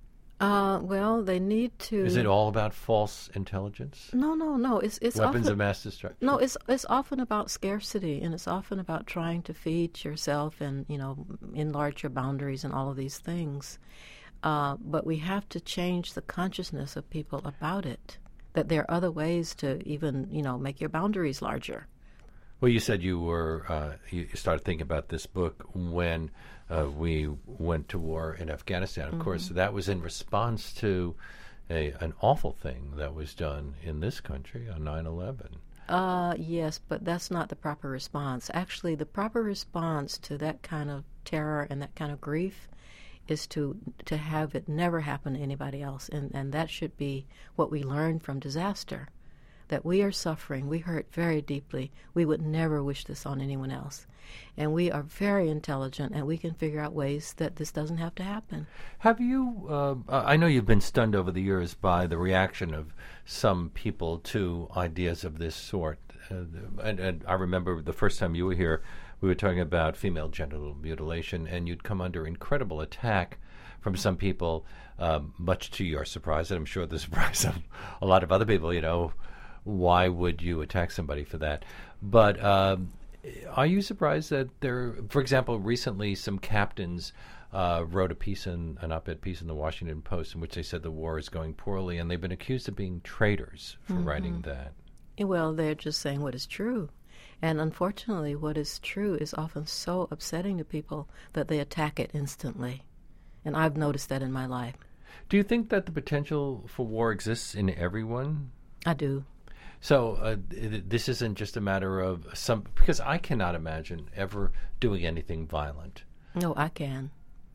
Uh, well, they need to. Is it all about false intelligence? No, no, no. It's it's Weapons often, of mass destruction? No, it's it's often about scarcity, and it's often about trying to feed yourself and, you know, enlarge your boundaries and all of these things. Uh, but we have to change the consciousness of people about it, that there are other ways to even, you know, make your boundaries larger. Well, you said you were uh, you started thinking about this book when uh, we went to war in Afghanistan. Of Mm-hmm. course, that was in response to a an awful thing that was done in this country on nine eleven. Uh, yes, but that's not the proper response. Actually, the proper response to that kind of terror and that kind of grief is to to have it never happen to anybody else, and and that should be what we learn from disaster. That we are suffering, we hurt very deeply. We would never wish this on anyone else. And we are very intelligent, and we can figure out ways that this doesn't have to happen. Have you, uh, I know you've been stunned over the years by the reaction of some people to ideas of this sort. Uh, and, and I remember the first time you were here, we were talking about female genital mutilation, and you'd come under incredible attack from some people, um, much to your surprise, and I'm sure the surprise of a lot of other people. You know, why would you attack somebody for that? But um, are you surprised that there, for example, recently some captains uh, wrote a piece in an op-ed piece in the Washington Post in which they said the war is going poorly, and they've been accused of being traitors for Mm-hmm. writing that. Well, they're just saying what is true. And unfortunately, what is true is often so upsetting to people that they attack it instantly. And I've noticed that in my life. Do you think that the potential for war exists in everyone? I do. So uh, it, this isn't just a matter of some, because I cannot imagine ever doing anything violent. No, I can.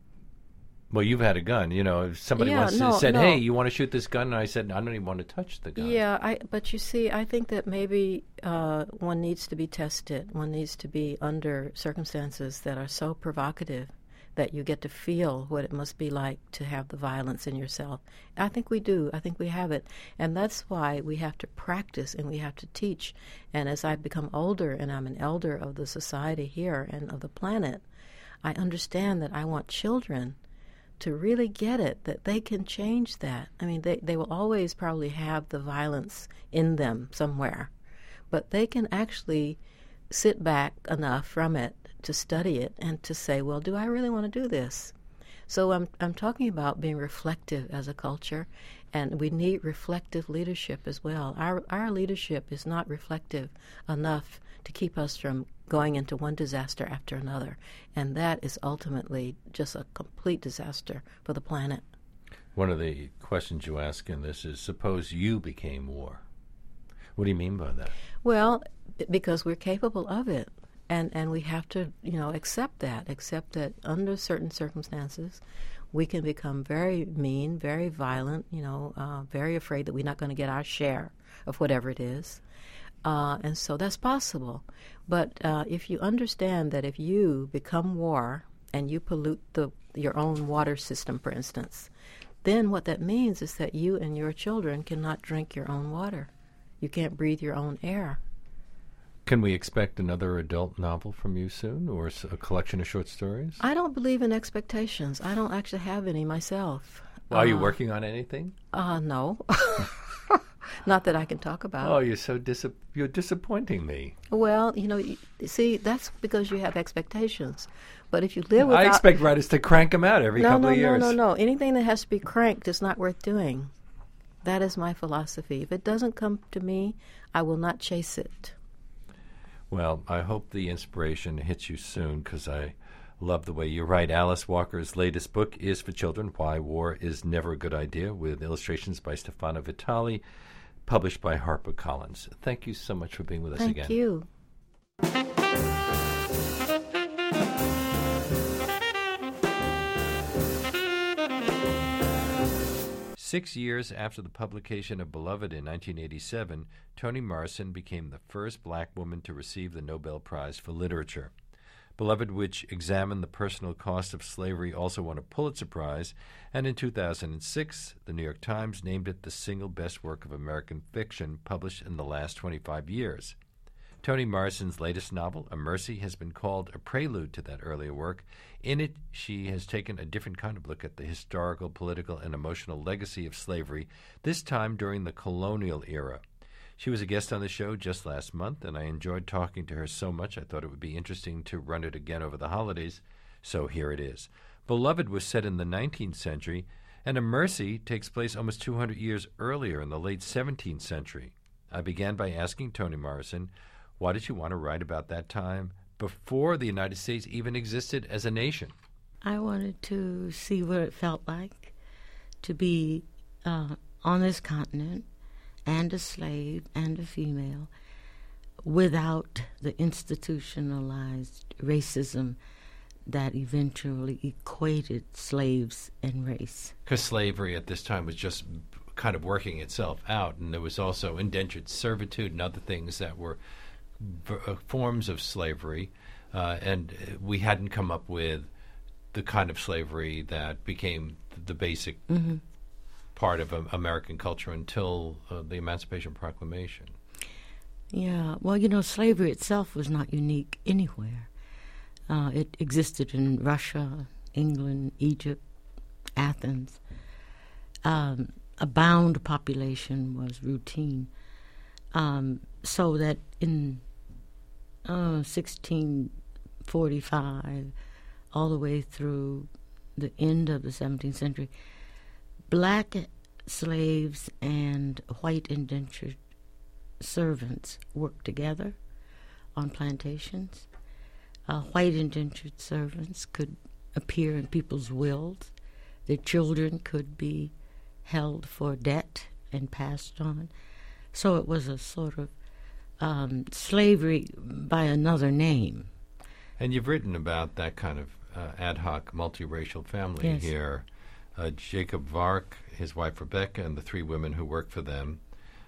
Well, you've had a gun. You know, if somebody Yeah, wants no, to said, no. "Hey, you want to shoot this gun?" And I said, "I don't even want to touch the gun." Yeah, I. But you see, I think that maybe uh, one needs to be tested. One needs to be under circumstances that are so provocative that you get to feel what it must be like to have the violence in yourself. I think we do. I think we have it. And that's why we have to practice and we have to teach. And as I become older and I'm an elder of the society here and of the planet, I understand that I want children to really get it, that they can change that. I mean, they, they will always probably have the violence in them somewhere, but they can actually sit back enough from it to study it and to say, well, do I really want to do this? So I'm I'm talking about being reflective as a culture, and we need reflective leadership as well. Our our leadership is not reflective enough to keep us from going into one disaster after another, and that is ultimately just a complete disaster for the planet. One of the questions you ask in this is, suppose you became war. What do you mean by that? Well, because we're capable of it. And and we have to, you know, accept that, accept that under certain circumstances, we can become very mean, very violent, you know, uh, very afraid that we're not going to get our share of whatever it is. Uh, and so that's possible. But uh, if you understand that if you become war and you pollute the your own water system, for instance, then what that means is that you and your children cannot drink your own water. You can't breathe your own air. Can we expect another adult novel from you soon, or a collection of short stories? I don't believe in expectations. I don't actually have any myself. Well, are you Uh, working on anything? Uh, no. Not that I can talk about. Oh, you're so dis- you're disappointing me. Well, you know, you, see, that's because you have expectations. But if you live without... I expect writers to crank them out every no, couple no, of years. No, no, no, no. Anything that has to be cranked is not worth doing. That is my philosophy. If it doesn't come to me, I will not chase it. Well, I hope the inspiration hits you soon, because I love the way you write. Alice Walker's latest book is for children, Why War is Never a Good Idea, with illustrations by Stefano Vitali, published by HarperCollins. Thank you so much for being with us Thank again. Thank you. Six years after the publication of Beloved in nineteen eighty-seven, Toni Morrison became the first black woman to receive the Nobel Prize for Literature. Beloved, which examined the personal cost of slavery, also won a Pulitzer Prize, and in two thousand six, the New York Times named it the single best work of American fiction published in the last twenty-five years. Toni Morrison's latest novel, A Mercy, has been called a prelude to that earlier work. In it, she has taken a different kind of look at the historical, political, and emotional legacy of slavery, this time during the colonial era. She was a guest on the show just last month, and I enjoyed talking to her so much I thought it would be interesting to run it again over the holidays, so here it is. Beloved was set in the nineteenth century, and A Mercy takes place almost two hundred years earlier in the late seventeenth century. I began by asking Toni Morrison, why did you want to write about that time before the United States even existed as a nation? I wanted to see what it felt like to be uh, on this continent and a slave and a female without the institutionalized racism that eventually equated slaves and race. Because slavery at this time was just kind of working itself out, and there was also indentured servitude and other things that were v- uh, forms of slavery, uh, and we hadn't come up with the kind of slavery that became the basic Mm-hmm. part of um, American culture until uh, the Emancipation Proclamation. Yeah, well, you know, slavery itself was not unique anywhere. Uh, it existed in Russia, England, Egypt, Athens. Um, a bound population was routine. Um, so that in uh, sixteen forty-five, all the way through the end of the seventeenth century, black slaves and white indentured servants worked together on plantations. Uh, white indentured servants could appear in people's wills Their children could be held for debt and passed on. So it was a sort of um, slavery by another name. And you've written about that kind of uh, ad hoc multiracial family Yes. here. Uh, Jacob Vark, his wife Rebecca, and the three women who work for them.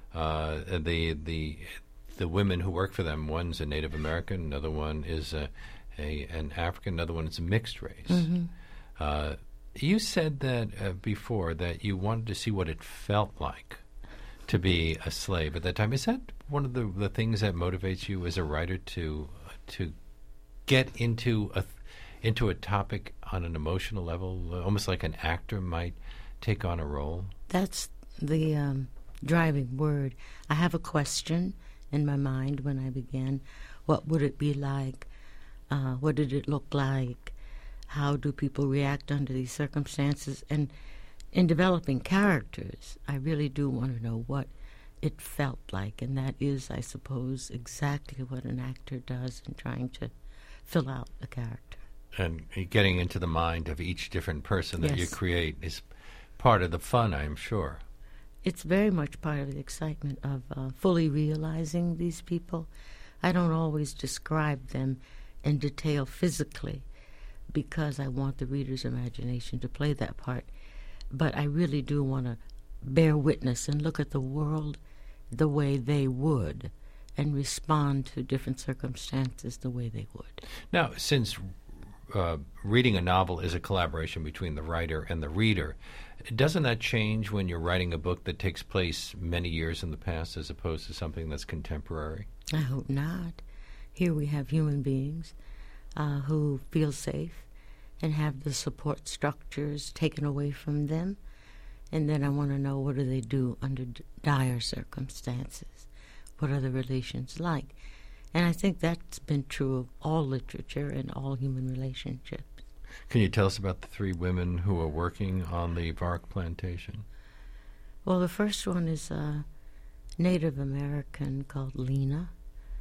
Uh, the the the women who work for them, one's a Native American, another one is a, a an African, another one is a mixed race. Mm-hmm. Uh, you said that uh, before that you wanted to see what it felt like to be a slave at that time. Is that one of the, the things that motivates you as a writer to to get into a into a topic on an emotional level, almost like an actor might take on a role? That's the um, driving word. I have a question in my mind when I began. What would it be like? Uh, what did it look like? How do people react under these circumstances? And in developing characters, I really do want to know what it felt like. And that is, I suppose, exactly what an actor does in trying to fill out a character. And getting into the mind of each different person that Yes. you create is part of the fun, I'm sure. It's very much part of the excitement of uh, fully realizing these people. I don't always describe them in detail physically because I want the reader's imagination to play that part. But I really do want to bear witness and look at the world the way they would and respond to different circumstances the way they would. Now, since uh, reading a novel is a collaboration between the writer and the reader, doesn't that change when you're writing a book that takes place many years in the past as opposed to something that's contemporary? I hope not. Here we have human beings uh, who feel safe and have the support structures taken away from them. And then I want to know, what do they do under d- dire circumstances? What are the relations like? And I think that's been true of all literature and all human relationships. Can you tell us about the three women who are working on the Vark plantation? Well, the first one is a Native American called Lena,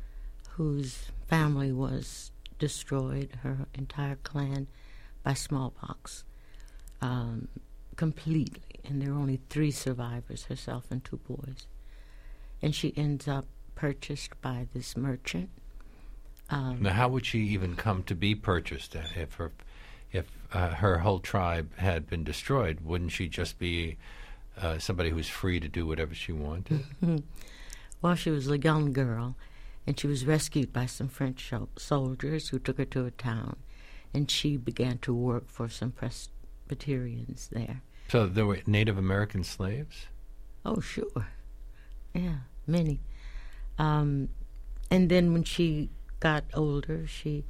whose family was destroyed, her entire clan, by smallpox, um, completely. And there are only three survivors, herself and two boys. And she ends up purchased by this merchant. Um, Now, how would she even come to be purchased uh, if her if uh, her whole tribe had been destroyed? Wouldn't she just be uh, somebody who's free to do whatever she wanted? Well, she was a young girl, and she was rescued by some French sho- soldiers who took her to a town, and she began to work for some Presbyterians there. So there were Native American slaves? Oh, sure. Yeah, many. Um, and then when she got older, she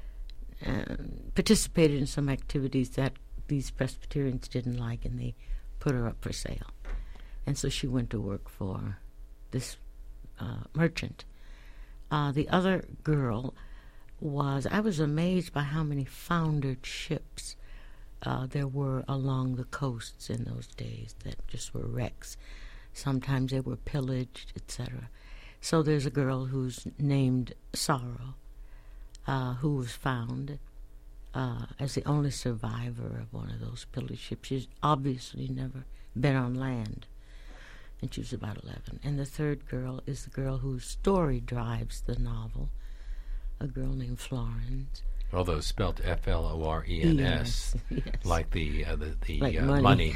um, participated in some activities that these Presbyterians didn't like, and they put her up for sale. And so she went to work for this uh, merchant. Uh, the other girl was, I was amazed by how many foundered ships uh, there were along the coasts in those days that just were wrecks. Sometimes they were pillaged, et cetera. So there's a girl who's named Sorrow, uh, who was found uh, as the only survivor of one of those pillaged ships. She's obviously never been on land, and she was about eleven. And the third girl is the girl whose story drives the novel, a girl named Florence. Although spelt F L O R E N S, Yes, yes. like the uh, the, the Like uh, money. money.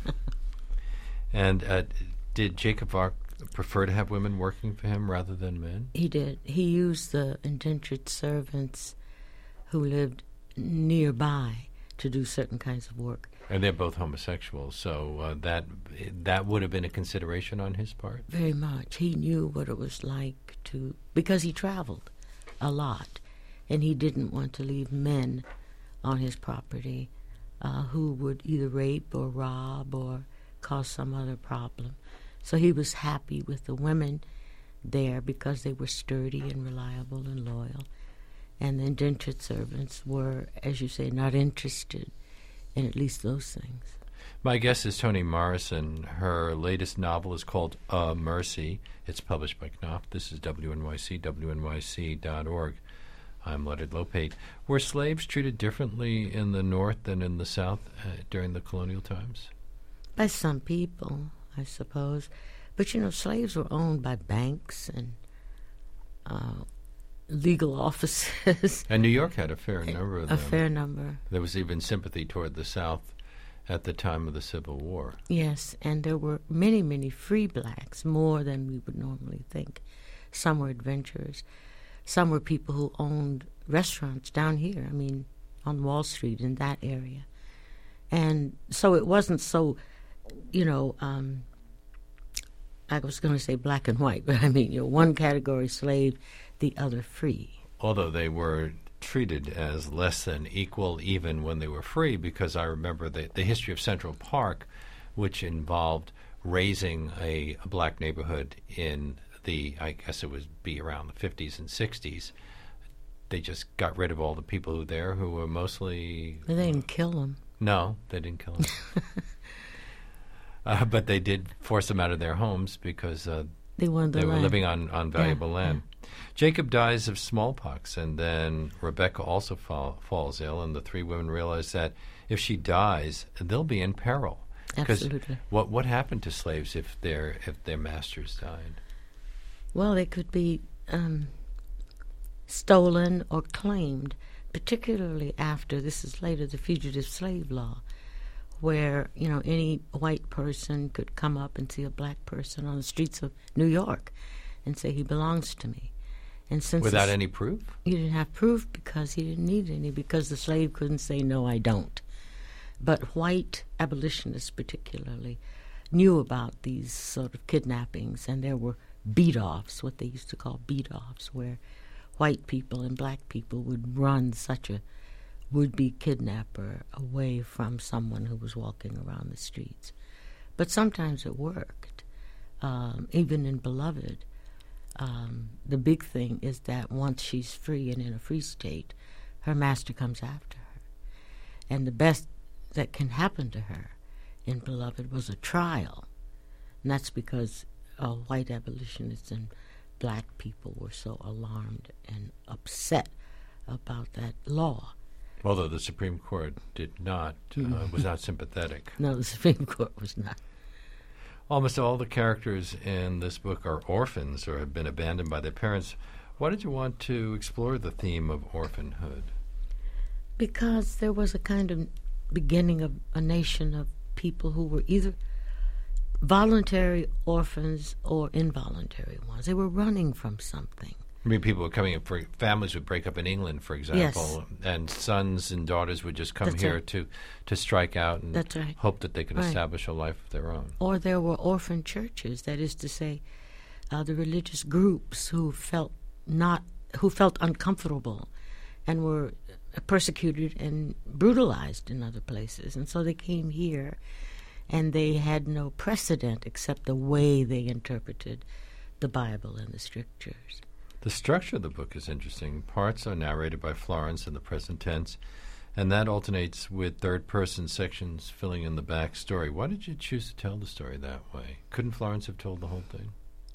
And uh, did Jacob Vark prefer to have women working for him rather than men? He did. He used the indentured servants who lived nearby to do certain kinds of work. And they're both homosexuals, so uh, that that would have been a consideration on his part? Very much. He knew what it was like to, because he traveled a lot, and he didn't want to leave men on his property uh, who would either rape or rob or cause some other problem. So he was happy with the women there because they were sturdy and reliable and loyal. And the indentured servants were, as you say, not interested in at least those things. My guest is Toni Morrison. Her latest novel is called A Mercy. It's published by Knopf. This is W N Y C, W N Y C dot org. I'm Leonard Lopate. Were slaves treated differently in the North than in the South uh, during the colonial times? By some people, I suppose. But, you know, slaves were owned by banks and uh, legal offices. And New York had a fair number of a them. A fair number. There was even sympathy toward the South at the time of the Civil War. Yes, and there were many, many free blacks, more than we would normally think. Some were adventurers. Some were people who owned restaurants down here, I mean, on Wall Street in that area. And so it wasn't so, you know, um, I was going to say black and white, but I mean, you know, one category slave, the other free. Although they were treated as less than equal even when they were free, because I remember the, the history of Central Park, which involved raising a, a black neighborhood in the, I guess it would be around the fifties and sixties. They just got rid of all the people who there who were mostly... They didn't kill them. No, they didn't kill them. uh, but they did force them out of their homes because uh, they, wanted the they were land. living on, on valuable yeah, land. Yeah. Jacob dies of smallpox, and then Rebecca also fall, falls ill, and the three women realize that if she dies, they'll be in peril. Absolutely. What what happened to slaves if their if their masters died? Well, they could be um, stolen or claimed, particularly after, this is later, the Fugitive Slave Law, where, you know, any white person could come up and see a black person on the streets of New York and say, he belongs to me. And since Without any proof? He didn't have proof because he didn't need any, because the slave couldn't say, no, I don't. But white abolitionists particularly knew about these sort of kidnappings, and there were beat-offs, what they used to call beat-offs, where white people and black people would run such a would-be kidnapper away from someone who was walking around the streets. But sometimes it worked. Um, even in Beloved, um, the big thing is that once she's free and in a free state, her master comes after her. And the best that can happen to her in Beloved was a trial. And that's because uh, white abolitionists and black people were so alarmed and upset about that law. Although the Supreme Court did not, uh, was not sympathetic. No, the Supreme Court was not. Almost all the characters in this book are orphans or have been abandoned by their parents. Why did you want to explore the theme of orphanhood? Because there was a kind of beginning of a nation of people who were either voluntary orphans or involuntary ones. They were running from something. I mean, people were coming in for families would break up in England, for example, yes. and sons and daughters would just come That's here right. to, to strike out and That's right. hope that they could Right. establish a life of their own. Or there were orphan churches, that is to say, uh, the religious groups who felt not who felt uncomfortable and were persecuted and brutalized in other places, and so they came here. And they had no precedent except the way they interpreted the Bible and the Scriptures. The structure of the book is interesting. Parts are narrated by Florence in the present tense, and that alternates with third-person sections filling in the back story. Why did you choose to tell the story that way? Couldn't Florence have told the whole thing?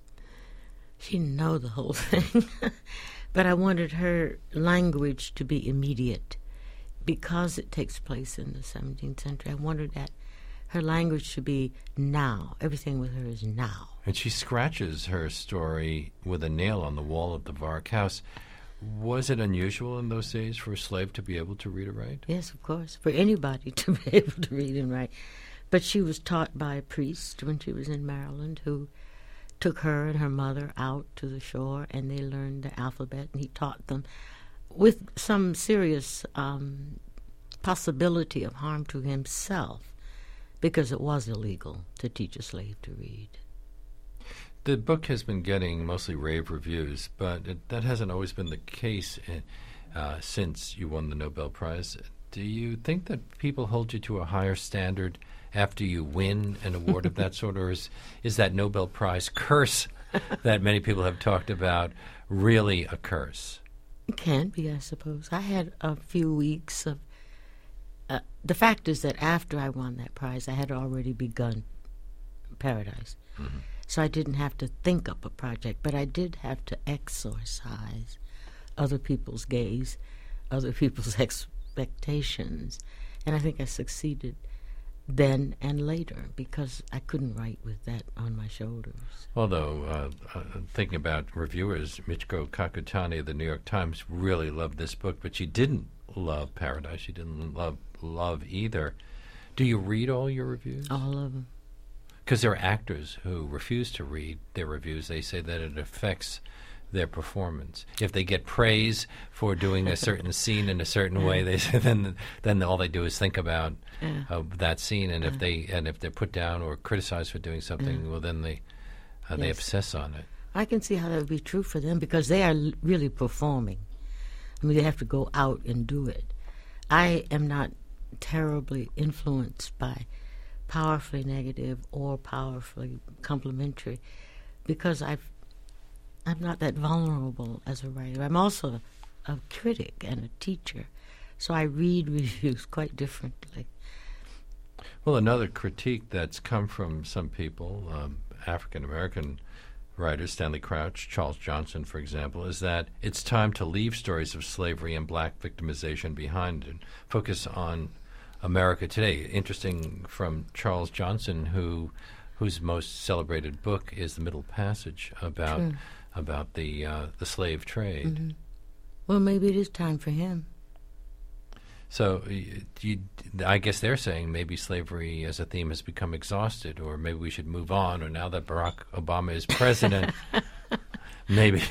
She didn't know the whole thing, but I wanted her language to be immediate. Because it takes place in the seventeenth century, I wanted that her language should be now. Everything with her is now. And she scratches her story with a nail on the wall of the Vark house. Was it unusual in those days for a slave to be able to read or write? Yes, of course, for anybody to be able to read and write. But she was taught by a priest when she was in Maryland who took her and her mother out to the shore, and they learned the alphabet, and he taught them with some serious um, possibility of harm to himself, because it was illegal to teach a slave to read. The book has been getting mostly rave reviews, but it, that hasn't always been the case in, uh, since you won the Nobel Prize. Do you think that people hold you to a higher standard after you win an award of that sort, or is, is that Nobel Prize curse that many people have talked about really a curse? It can be, I suppose. I had a few weeks of Uh, the fact is that after I won that prize, I had already begun Paradise. Mm-hmm. So I didn't have to think up a project, but I did have to exorcise other people's gaze, other people's expectations. And I think I succeeded then and later because I couldn't write with that on my shoulders. Although, uh, uh, thinking about reviewers, Michiko Kakutani of the New York Times really loved this book, but she didn't love Paradise. She didn't love love either. Do you read all your reviews? All of them. Because there are actors who refuse to read their reviews. They say that it affects their performance. If they get praise for doing a certain scene in a certain yeah. way, they say then then all they do is think about yeah. uh, that scene. And yeah. if they and if they're put down or criticized for doing something, yeah. well, then they uh, yes. they obsess on it. I can see how that would be true for them because they are l- really performing. I mean, they have to go out and do it. I am not terribly influenced by powerfully negative or powerfully complimentary because I've, I'm not that vulnerable as a writer. I'm also a, a critic and a teacher, so I read reviews quite differently. Well, another critique that's come from some people, um, African-American writers, Stanley Crouch, Charles Johnson, for example, is that it's time to leave stories of slavery and black victimization behind and focus on America today. Interesting from Charles Johnson, who whose most celebrated book is The Middle Passage about True. about the uh, the slave trade. Mm-hmm. Well, maybe it is time for him. So y- you, I guess they're saying maybe slavery as a theme has become exhausted, or maybe we should move on, or now that Barack Obama is president, maybe.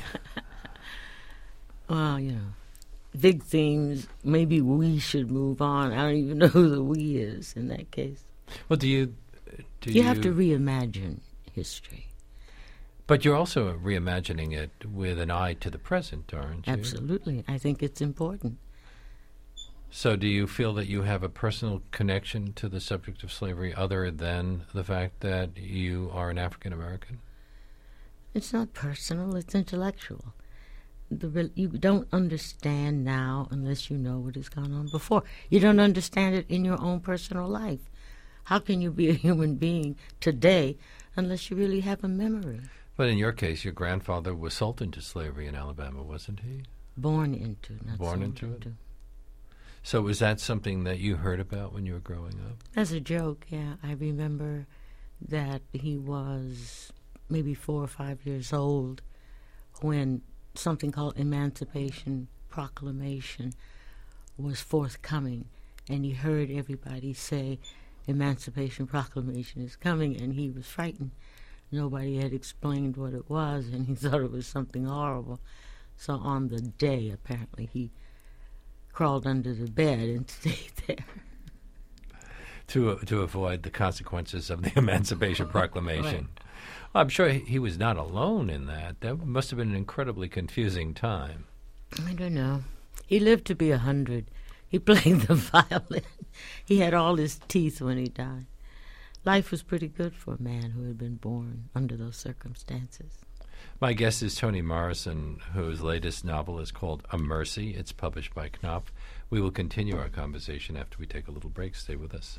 Well, you know, big themes, maybe we should move on. I don't even know who the we is in that case. Well, do you... Do you, you have to reimagine history. But you're also reimagining it with an eye to the present, aren't you? Absolutely. I think it's important. So do you feel that you have a personal connection to the subject of slavery other than the fact that you are an African American? It's not personal, it's intellectual. The re- you don't understand now unless you know what has gone on before. You don't understand it in your own personal life. How can you be a human being today unless you really have a memory? But in your case, your grandfather was sold into slavery in Alabama, wasn't he? Born into, not Born sold into it? into. So was that something that you heard about when you were growing up? As a joke, yeah. I remember that he was maybe four or five years old when something called Emancipation Proclamation was forthcoming, and he heard everybody say, Emancipation Proclamation is coming, and he was frightened. Nobody had explained what it was, and he thought it was something horrible. So on the day, apparently, he crawled under the bed and stayed there. To uh, to avoid the consequences of the Emancipation Proclamation. Right. Well, I'm sure he, he was not alone in that. That must have been an incredibly confusing time. I don't know. He lived to be a hundred. He played the violin. He had all his teeth when he died. Life was pretty good for a man who had been born under those circumstances. My guest is Toni Morrison, whose latest novel is called A Mercy. It's published by Knopf. We will continue our conversation after we take a little break. Stay with us.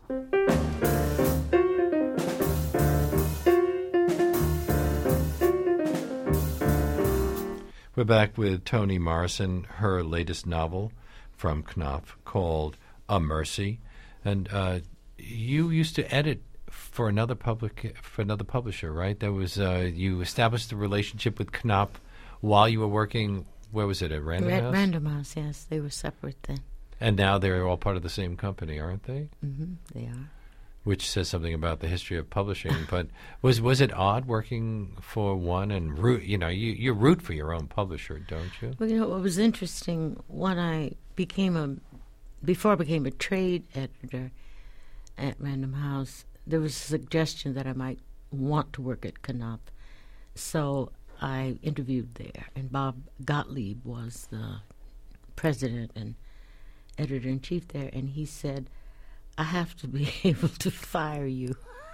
We're back with Toni Morrison, her latest novel from Knopf called A Mercy. And uh, you used to edit for another public for another publisher, right? That was uh, you established a relationship with Knopf while you were working. Where was it, at Random At House? Random House, yes, they were separate then. And now they're all part of the same company, aren't they? Mm-hmm, they are. Which says something about the history of publishing. But was was it odd working for one and root? You know, you you root for your own publisher, don't you? Well, you know what was interesting when I became a before I became a trade editor at Random House. There was a suggestion that I might want to work at Knopf. So I interviewed there, and Bob Gottlieb was the president and editor-in-chief there, and he said, I have to be able to fire you.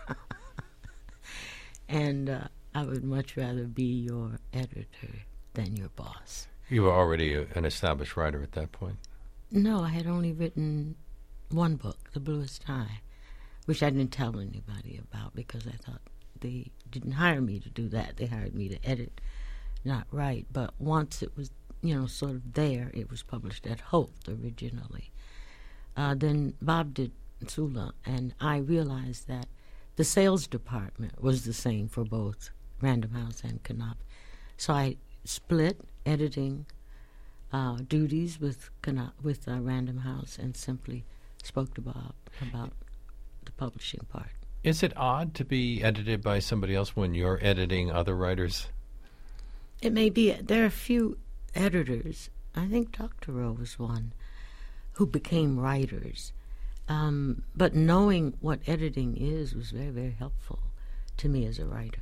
and uh, I would much rather be your editor than your boss. You were already a, an established writer at that point. No, I had only written one book, The Bluest Eye, which I didn't tell anybody about because I thought they didn't hire me to do that. They hired me to edit, not write. But once it was, you know, sort of there. It was published at Holt originally. Uh, then Bob did Sula, and I realized that the sales department was the same for both Random House and Knopf. So I split editing uh, duties with Knopf, with uh, Random House, and simply spoke to Bob about the publishing part. Is it odd to be edited by somebody else when you're editing other writers? It may be. There are a few editors, I think Doctorow was one, who became writers. Um, but knowing what editing is was very, very helpful to me as a writer.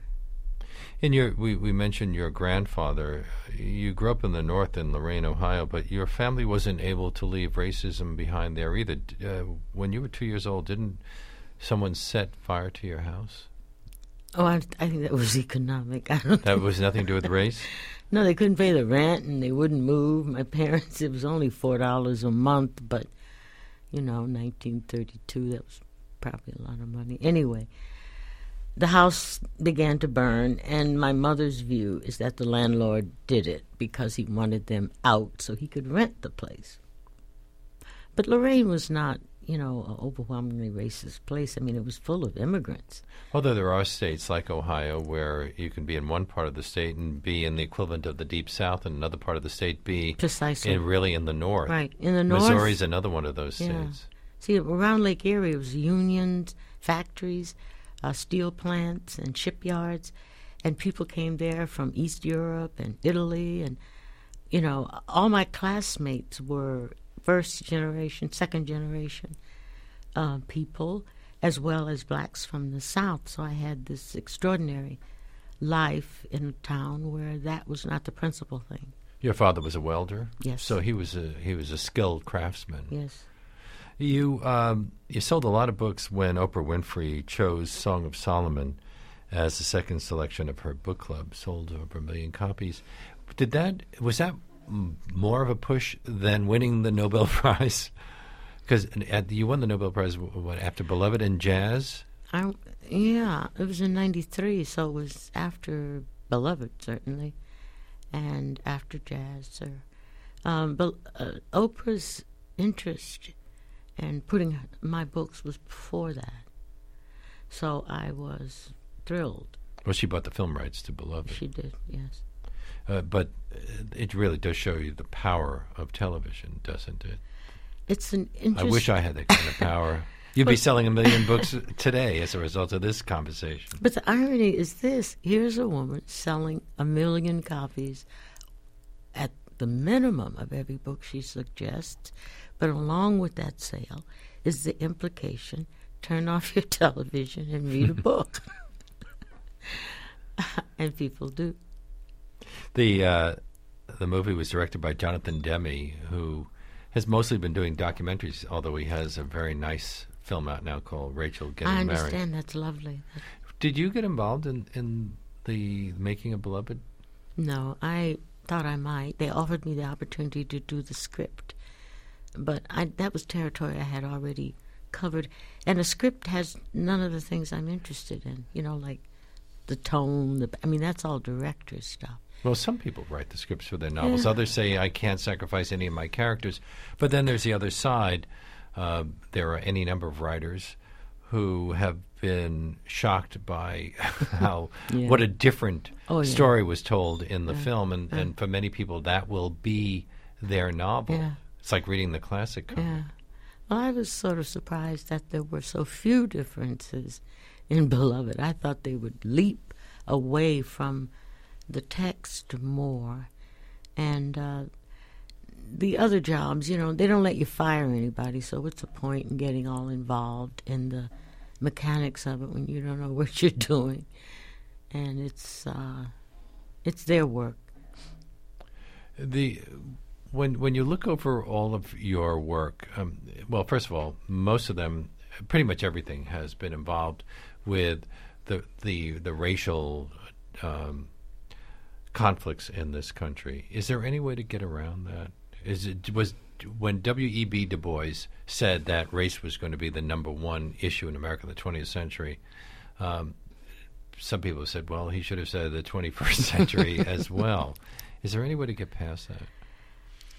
In your, we, we mentioned your grandfather. You grew up in the north in Lorain, Ohio, but your family wasn't able to leave racism behind there either. Uh, when you were two years old, didn't someone set fire to your house? Oh, I, I think that was economic. I don't That was nothing to do with race? No, they couldn't pay the rent, and they wouldn't move. My parents, it was only four dollars a month, but, you know, nineteen thirty-two, that was probably a lot of money. Anyway, the house began to burn, and my mother's view is that the landlord did it because he wanted them out so he could rent the place. But Lorain was not, you know, an overwhelmingly racist place. I mean, it was full of immigrants. Although there are states like Ohio where you can be in one part of the state and be in the equivalent of the Deep South, and another part of the state be Precisely. in, really in the north. Right. In the north. Missouri's another one of those yeah. states. See, around Lake Erie, it was unions, factories, uh, steel plants, and shipyards, and people came there from East Europe and Italy, and, you know, all my classmates were first generation, second generation uh, people, as well as blacks from the South. So I had this extraordinary life in a town where that was not the principal thing. Your father was a welder? Yes. So he was a he was a skilled craftsman. Yes. You um, you sold a lot of books when Oprah Winfrey chose Song of Solomon as the second selection of her book club. Sold over a million copies. Did that was that m- more of a push than winning the Nobel Prize? Because you won the Nobel Prize what, after Beloved and Jazz. I yeah, it was in ninety-three, so it was after Beloved certainly, and after Jazz. Sir. Um, but uh, Oprah's interest in putting my books was before that, so I was thrilled. Well, she bought the film rights to Beloved. She did, yes. Uh, but it really does show you the power of television, doesn't it? It's an interest. I wish I had that kind of power. You'd be selling a million books today as a result of this conversation. But the irony is this. Here's a woman selling a million copies at the minimum of every book she suggests, but along with that sale is the implication, turn off your television and read a book. And people do. The uh, the movie was directed by Jonathan Demme, who has mostly been doing documentaries, although he has a very nice film out now called Rachel Getting Married. I understand. Married. That's lovely. Did you get involved in, in the making of Beloved? No, I thought I might. They offered me the opportunity to do the script, but I, that was territory I had already covered. And a script has none of the things I'm interested in, you know, like the tone. The, I mean, that's all director stuff. Well, some people write the scripts for their novels. Yeah. Others say, I can't sacrifice any of my characters. But then there's the other side. Uh, there are any number of writers who have been shocked by how yeah. what a different oh, yeah. story was told in the yeah. film. And, yeah. and for many people, that will be their novel. Yeah. It's like reading the classic comic. Yeah. Well, I was sort of surprised that there were so few differences in Beloved. I thought they would leap away from the text more, and uh, the other jobs, you know, they don't let you fire anybody, so what's the point in getting all involved in the mechanics of it when you don't know what you're doing? And it's uh, it's their work. The when when you look over all of your work, um, well, first of all, most of them, pretty much everything, has been involved with the the the racial Um, conflicts in this country. Is there any way to get around that? Is it was when W E B Du Bois said that race was going to be the number one issue in America in the twentieth century, um, some people have said, well, he should have said the twenty-first century as well. Is there any way to get past that?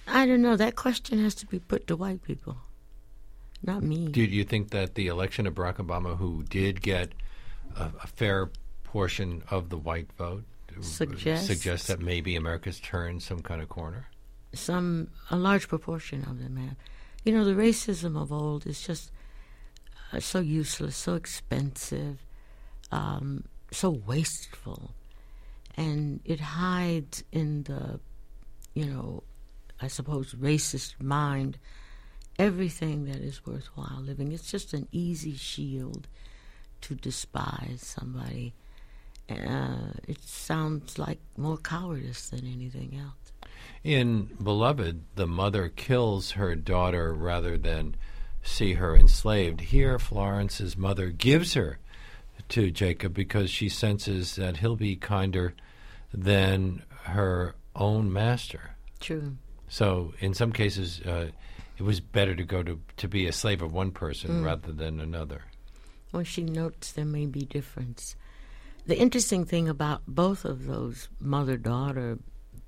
I don't know. That question has to be put to white people, not me. Do you think that the election of Barack Obama, who did get a, a fair portion of the white vote, Suggests, suggests that maybe America's turned some kind of corner? Some, a large proportion of them have. You know, the racism of old is just uh, so useless, so expensive, um, so wasteful. And it hides in the, you know, I suppose, racist mind everything that is worthwhile living. It's just an easy shield to despise somebody. Uh, it sounds like more cowardice than anything else. In Beloved, the mother kills her daughter rather than see her enslaved. Here, Florence's mother gives her to Jacob because she senses that he'll be kinder than her own master. True. So in some cases, uh, it was better to go to, to be a slave of one person Mm. rather than another. Well, she notes there may be difference. The interesting thing about both of those mother-daughter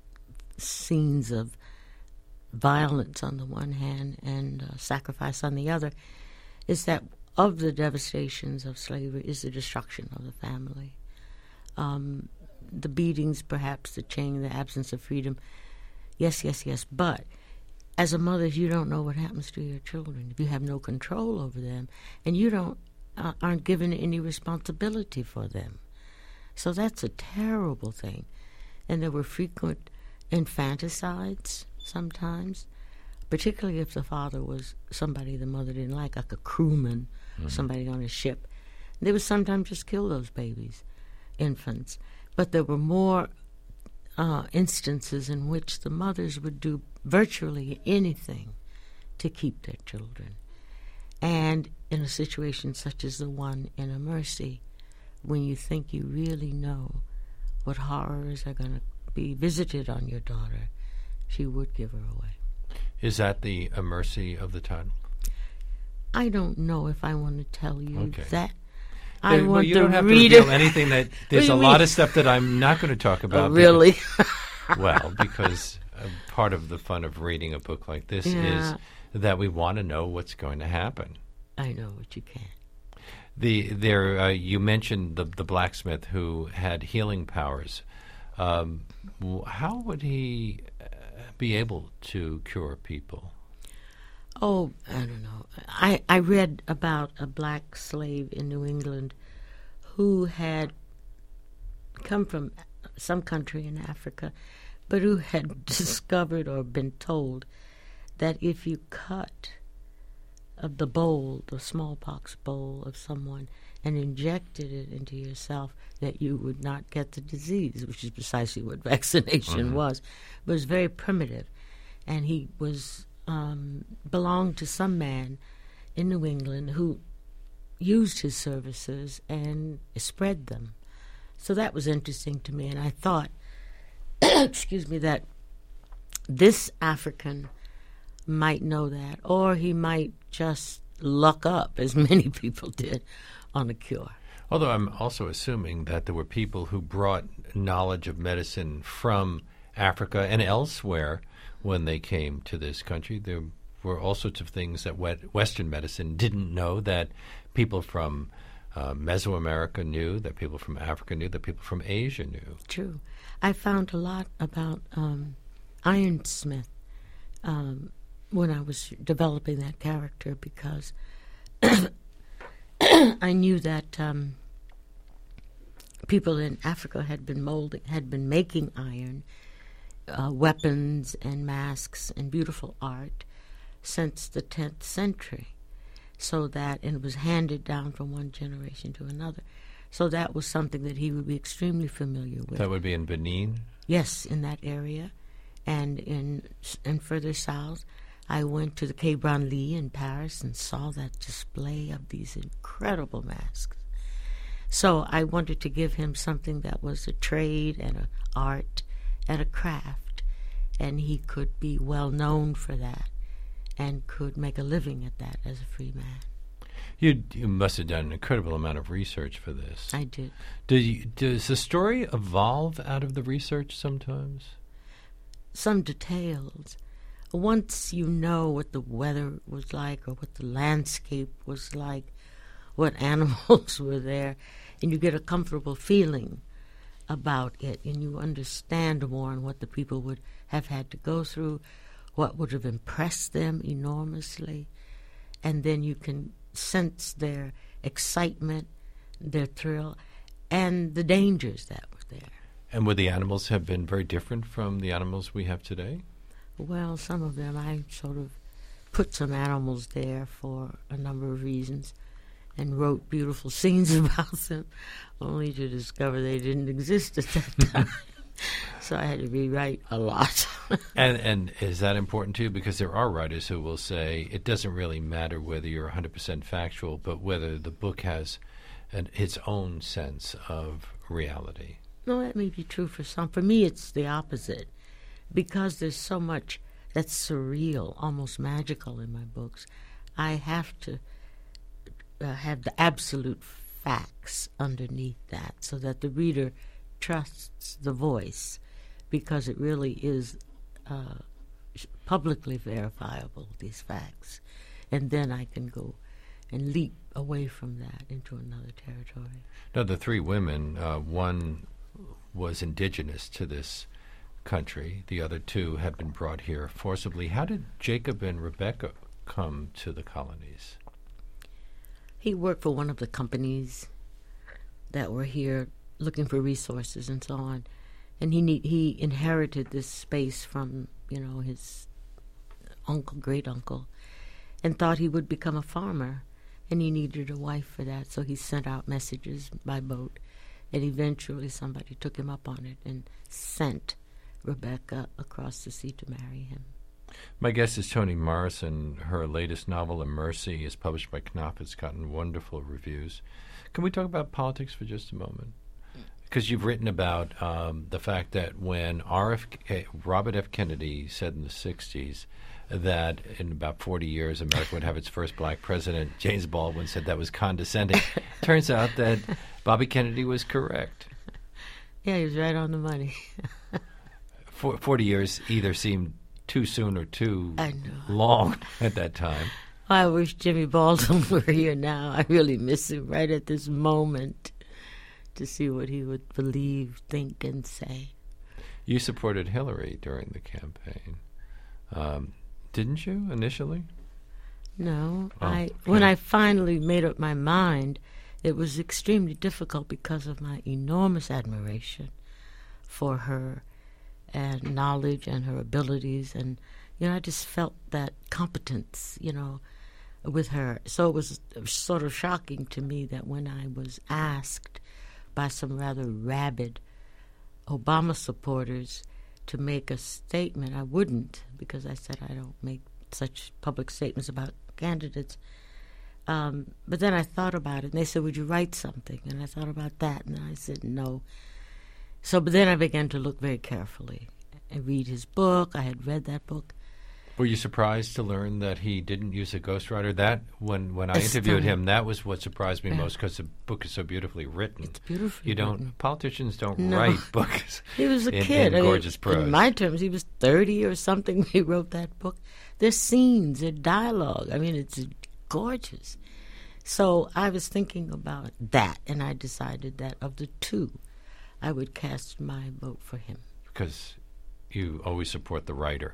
scenes of violence on the one hand and uh, sacrifice on the other is that of the devastations of slavery is the destruction of the family. Um, the beatings, perhaps, the chain, the absence of freedom. Yes, yes, yes. But as a mother, you don't know what happens to your children. If you have no control over them, and you don't uh, aren't given any responsibility for them. So that's a terrible thing. And there were frequent infanticides sometimes, particularly if the father was somebody the mother didn't like, like a crewman, mm-hmm. somebody on a ship. They would sometimes just kill those babies, infants. But there were more uh, instances in which the mothers would do virtually anything to keep their children. And in a situation such as the one in A Mercy, when you think you really know what horrors are going to be visited on your daughter, she would give her away. Is that the A Mercy of the title? I don't know if I want to tell you okay. that. I well, want you the don't have reader. to reveal anything that. There's a mean? lot of stuff that I'm not going to talk about. Oh, really? Because, well, because uh, part of the fun of reading a book like this yeah. is that we want to know what's going to happen. I know what you can. The there uh, you mentioned the the blacksmith who had healing powers. Um, how would he uh, be able to cure people? Oh, I don't know. I, I read about a black slave in New England who had come from some country in Africa, but who had discovered or been told that if you cut of the bowl, the smallpox bowl of someone, and injected it into yourself, that you would not get the disease, which is precisely what vaccination mm-hmm. was. But it was very primitive. And he was um, belonged to some man in New England who used his services and spread them. So that was interesting to me. And I thought, excuse me, that this African might know that, or he might just luck up, as many people did, on a cure. Although I'm also assuming that there were people who brought knowledge of medicine from Africa and elsewhere when they came to this country. There were all sorts of things that Western medicine didn't know, that people from uh, Mesoamerica knew, that people from Africa knew, that people from Asia knew. True. I found a lot about um, Ironsmith um, when I was developing that character, because I knew that um, people in Africa had been molding, had been making iron, uh, weapons and masks and beautiful art since the tenth century. So that, and it was handed down from one generation to another. So that was something that he would be extremely familiar with. That would be in Benin? Yes, in that area. And in, in further south, I went to the Quai Branly in Paris and saw that display of these incredible masks. So I wanted to give him something that was a trade and an art and a craft, and he could be well known for that and could make a living at that as a free man. You, you must have done an incredible amount of research for this. I did. Do you, does the story evolve out of the research sometimes? Some details. once you know what the weather was like or what the landscape was like, what animals were there, and you get a comfortable feeling about it, and you understand more on what the people would have had to go through, what would have impressed them enormously, and then you can sense their excitement, their thrill, and the dangers that were there. And would the animals have been very different from the animals we have today? Well, some of them, I sort of put some animals there for a number of reasons and wrote beautiful scenes about them, only to discover they didn't exist at that time. So I had to rewrite a lot. and and is that important too? Because there are writers who will say it doesn't really matter whether you're one hundred percent factual, but whether the book has an, its own sense of reality. No, that may be true for some. For me, it's the opposite. Because there's so much that's surreal, almost magical in my books, I have to uh, have the absolute facts underneath that so that the reader trusts the voice, because it really is uh, publicly verifiable, these facts. And then I can go and leap away from that into another territory. Now, the three women, uh, one was indigenous to this country. The other two have been brought here forcibly. How did Jacob and Rebecca come to the colonies? He worked for one of the companies that were here looking for resources and so on. And he need, he inherited this space from, you know, his uncle, great-uncle, and thought he would become a farmer. And he needed a wife for that, so he sent out messages by boat. And eventually somebody took him up on it and sent Rebecca across the sea to marry him. My guest is Toni Morrison. Her latest novel, A Mercy, is published by Knopf. It's gotten wonderful reviews. Can we talk about politics for just a moment? Because you've written about um, the fact that when R F K, Robert F. Kennedy said in the sixties that in about forty years America would have its first black president, James Baldwin said that was condescending. Turns out that Bobby Kennedy was correct. Yeah, he was right on the money. For, forty years either seemed too soon or too I know. long at that time. I wish Jimmy Baldwin were here now. I really miss him right at this moment to see what he would believe, think, and say. You supported Hillary during the campaign, um, didn't you, initially? No. Oh, I okay. When I finally made up my mind, it was extremely difficult because of my enormous admiration for her and knowledge and her abilities. And, you know, I just felt that competence, you know, with her. So it was sort of shocking to me that when I was asked by some rather rabid Obama supporters to make a statement, I wouldn't, because I said I don't make such public statements about candidates. Um, but then I thought about it, and they said, would you write something? And I thought about that, and I said no. So, but then I began to look very carefully and read his book. I had read that book. Were you surprised to learn that he didn't use a ghostwriter? That, when, when I It's interviewed stunning. him, that was what surprised me Yeah. most, because the book is so beautifully written. It's beautifully You don't, written. politicians don't No. write books He was a in, kid. in I mean, gorgeous prose. in my terms, he was thirty or something when he wrote that book. There's scenes, there's dialogue. I mean, it's gorgeous. So I was thinking about that, and I decided that of the two, I would cast my vote for him. Because you always support the writer.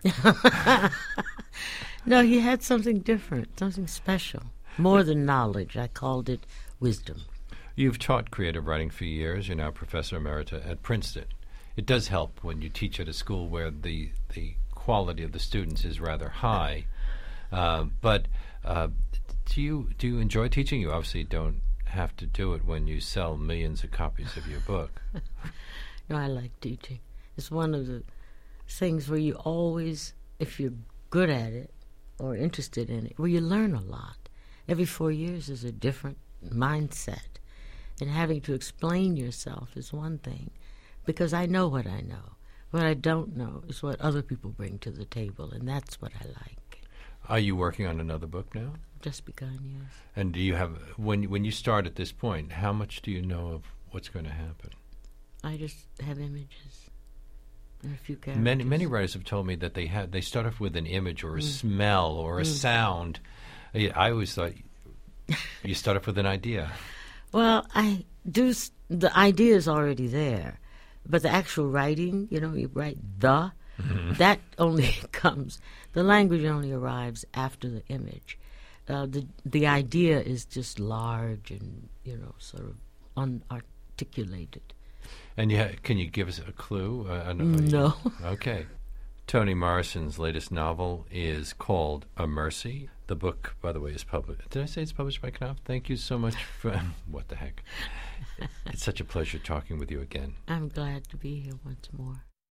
No, he had something different, something special. More than knowledge. I called it wisdom. You've taught creative writing for years. You're now professor emerita at Princeton. It does help when you teach at a school where the the quality of the students is rather high. Uh, but uh, do you do you enjoy teaching? You obviously don't have to do it when you sell millions of copies of your book. No, I like teaching. It's one of the things where you always, if you're good at it or interested in it, where you learn a lot. Every four years is a different mindset. And having to explain yourself is one thing, because I know what I know. What I don't know is what other people bring to the table, and that's what I like. Are you working on another book now? Just begun, yes. And do you have, when when you start at this point, how much do you know of what's going to happen? I just have images. and a few characters. Many many writers have told me that they had they start off with an image or a mm. smell or a mm. sound. I, I always thought you start off with an idea. Well, I do. The idea is already there, but the actual writing, you know, you write the, mm-hmm. that only comes. The language only arrives after the image. Uh, the the idea is just large and, you know, sort of unarticulated. And you ha- can you give us a clue? Uh, I know, no. Okay. Toni Morrison's latest novel is called A Mercy. The book, by the way, is published. Did I say it's published by Knopf? Thank you so much for... What the heck? It's such a pleasure talking with you again. I'm glad to be here once more.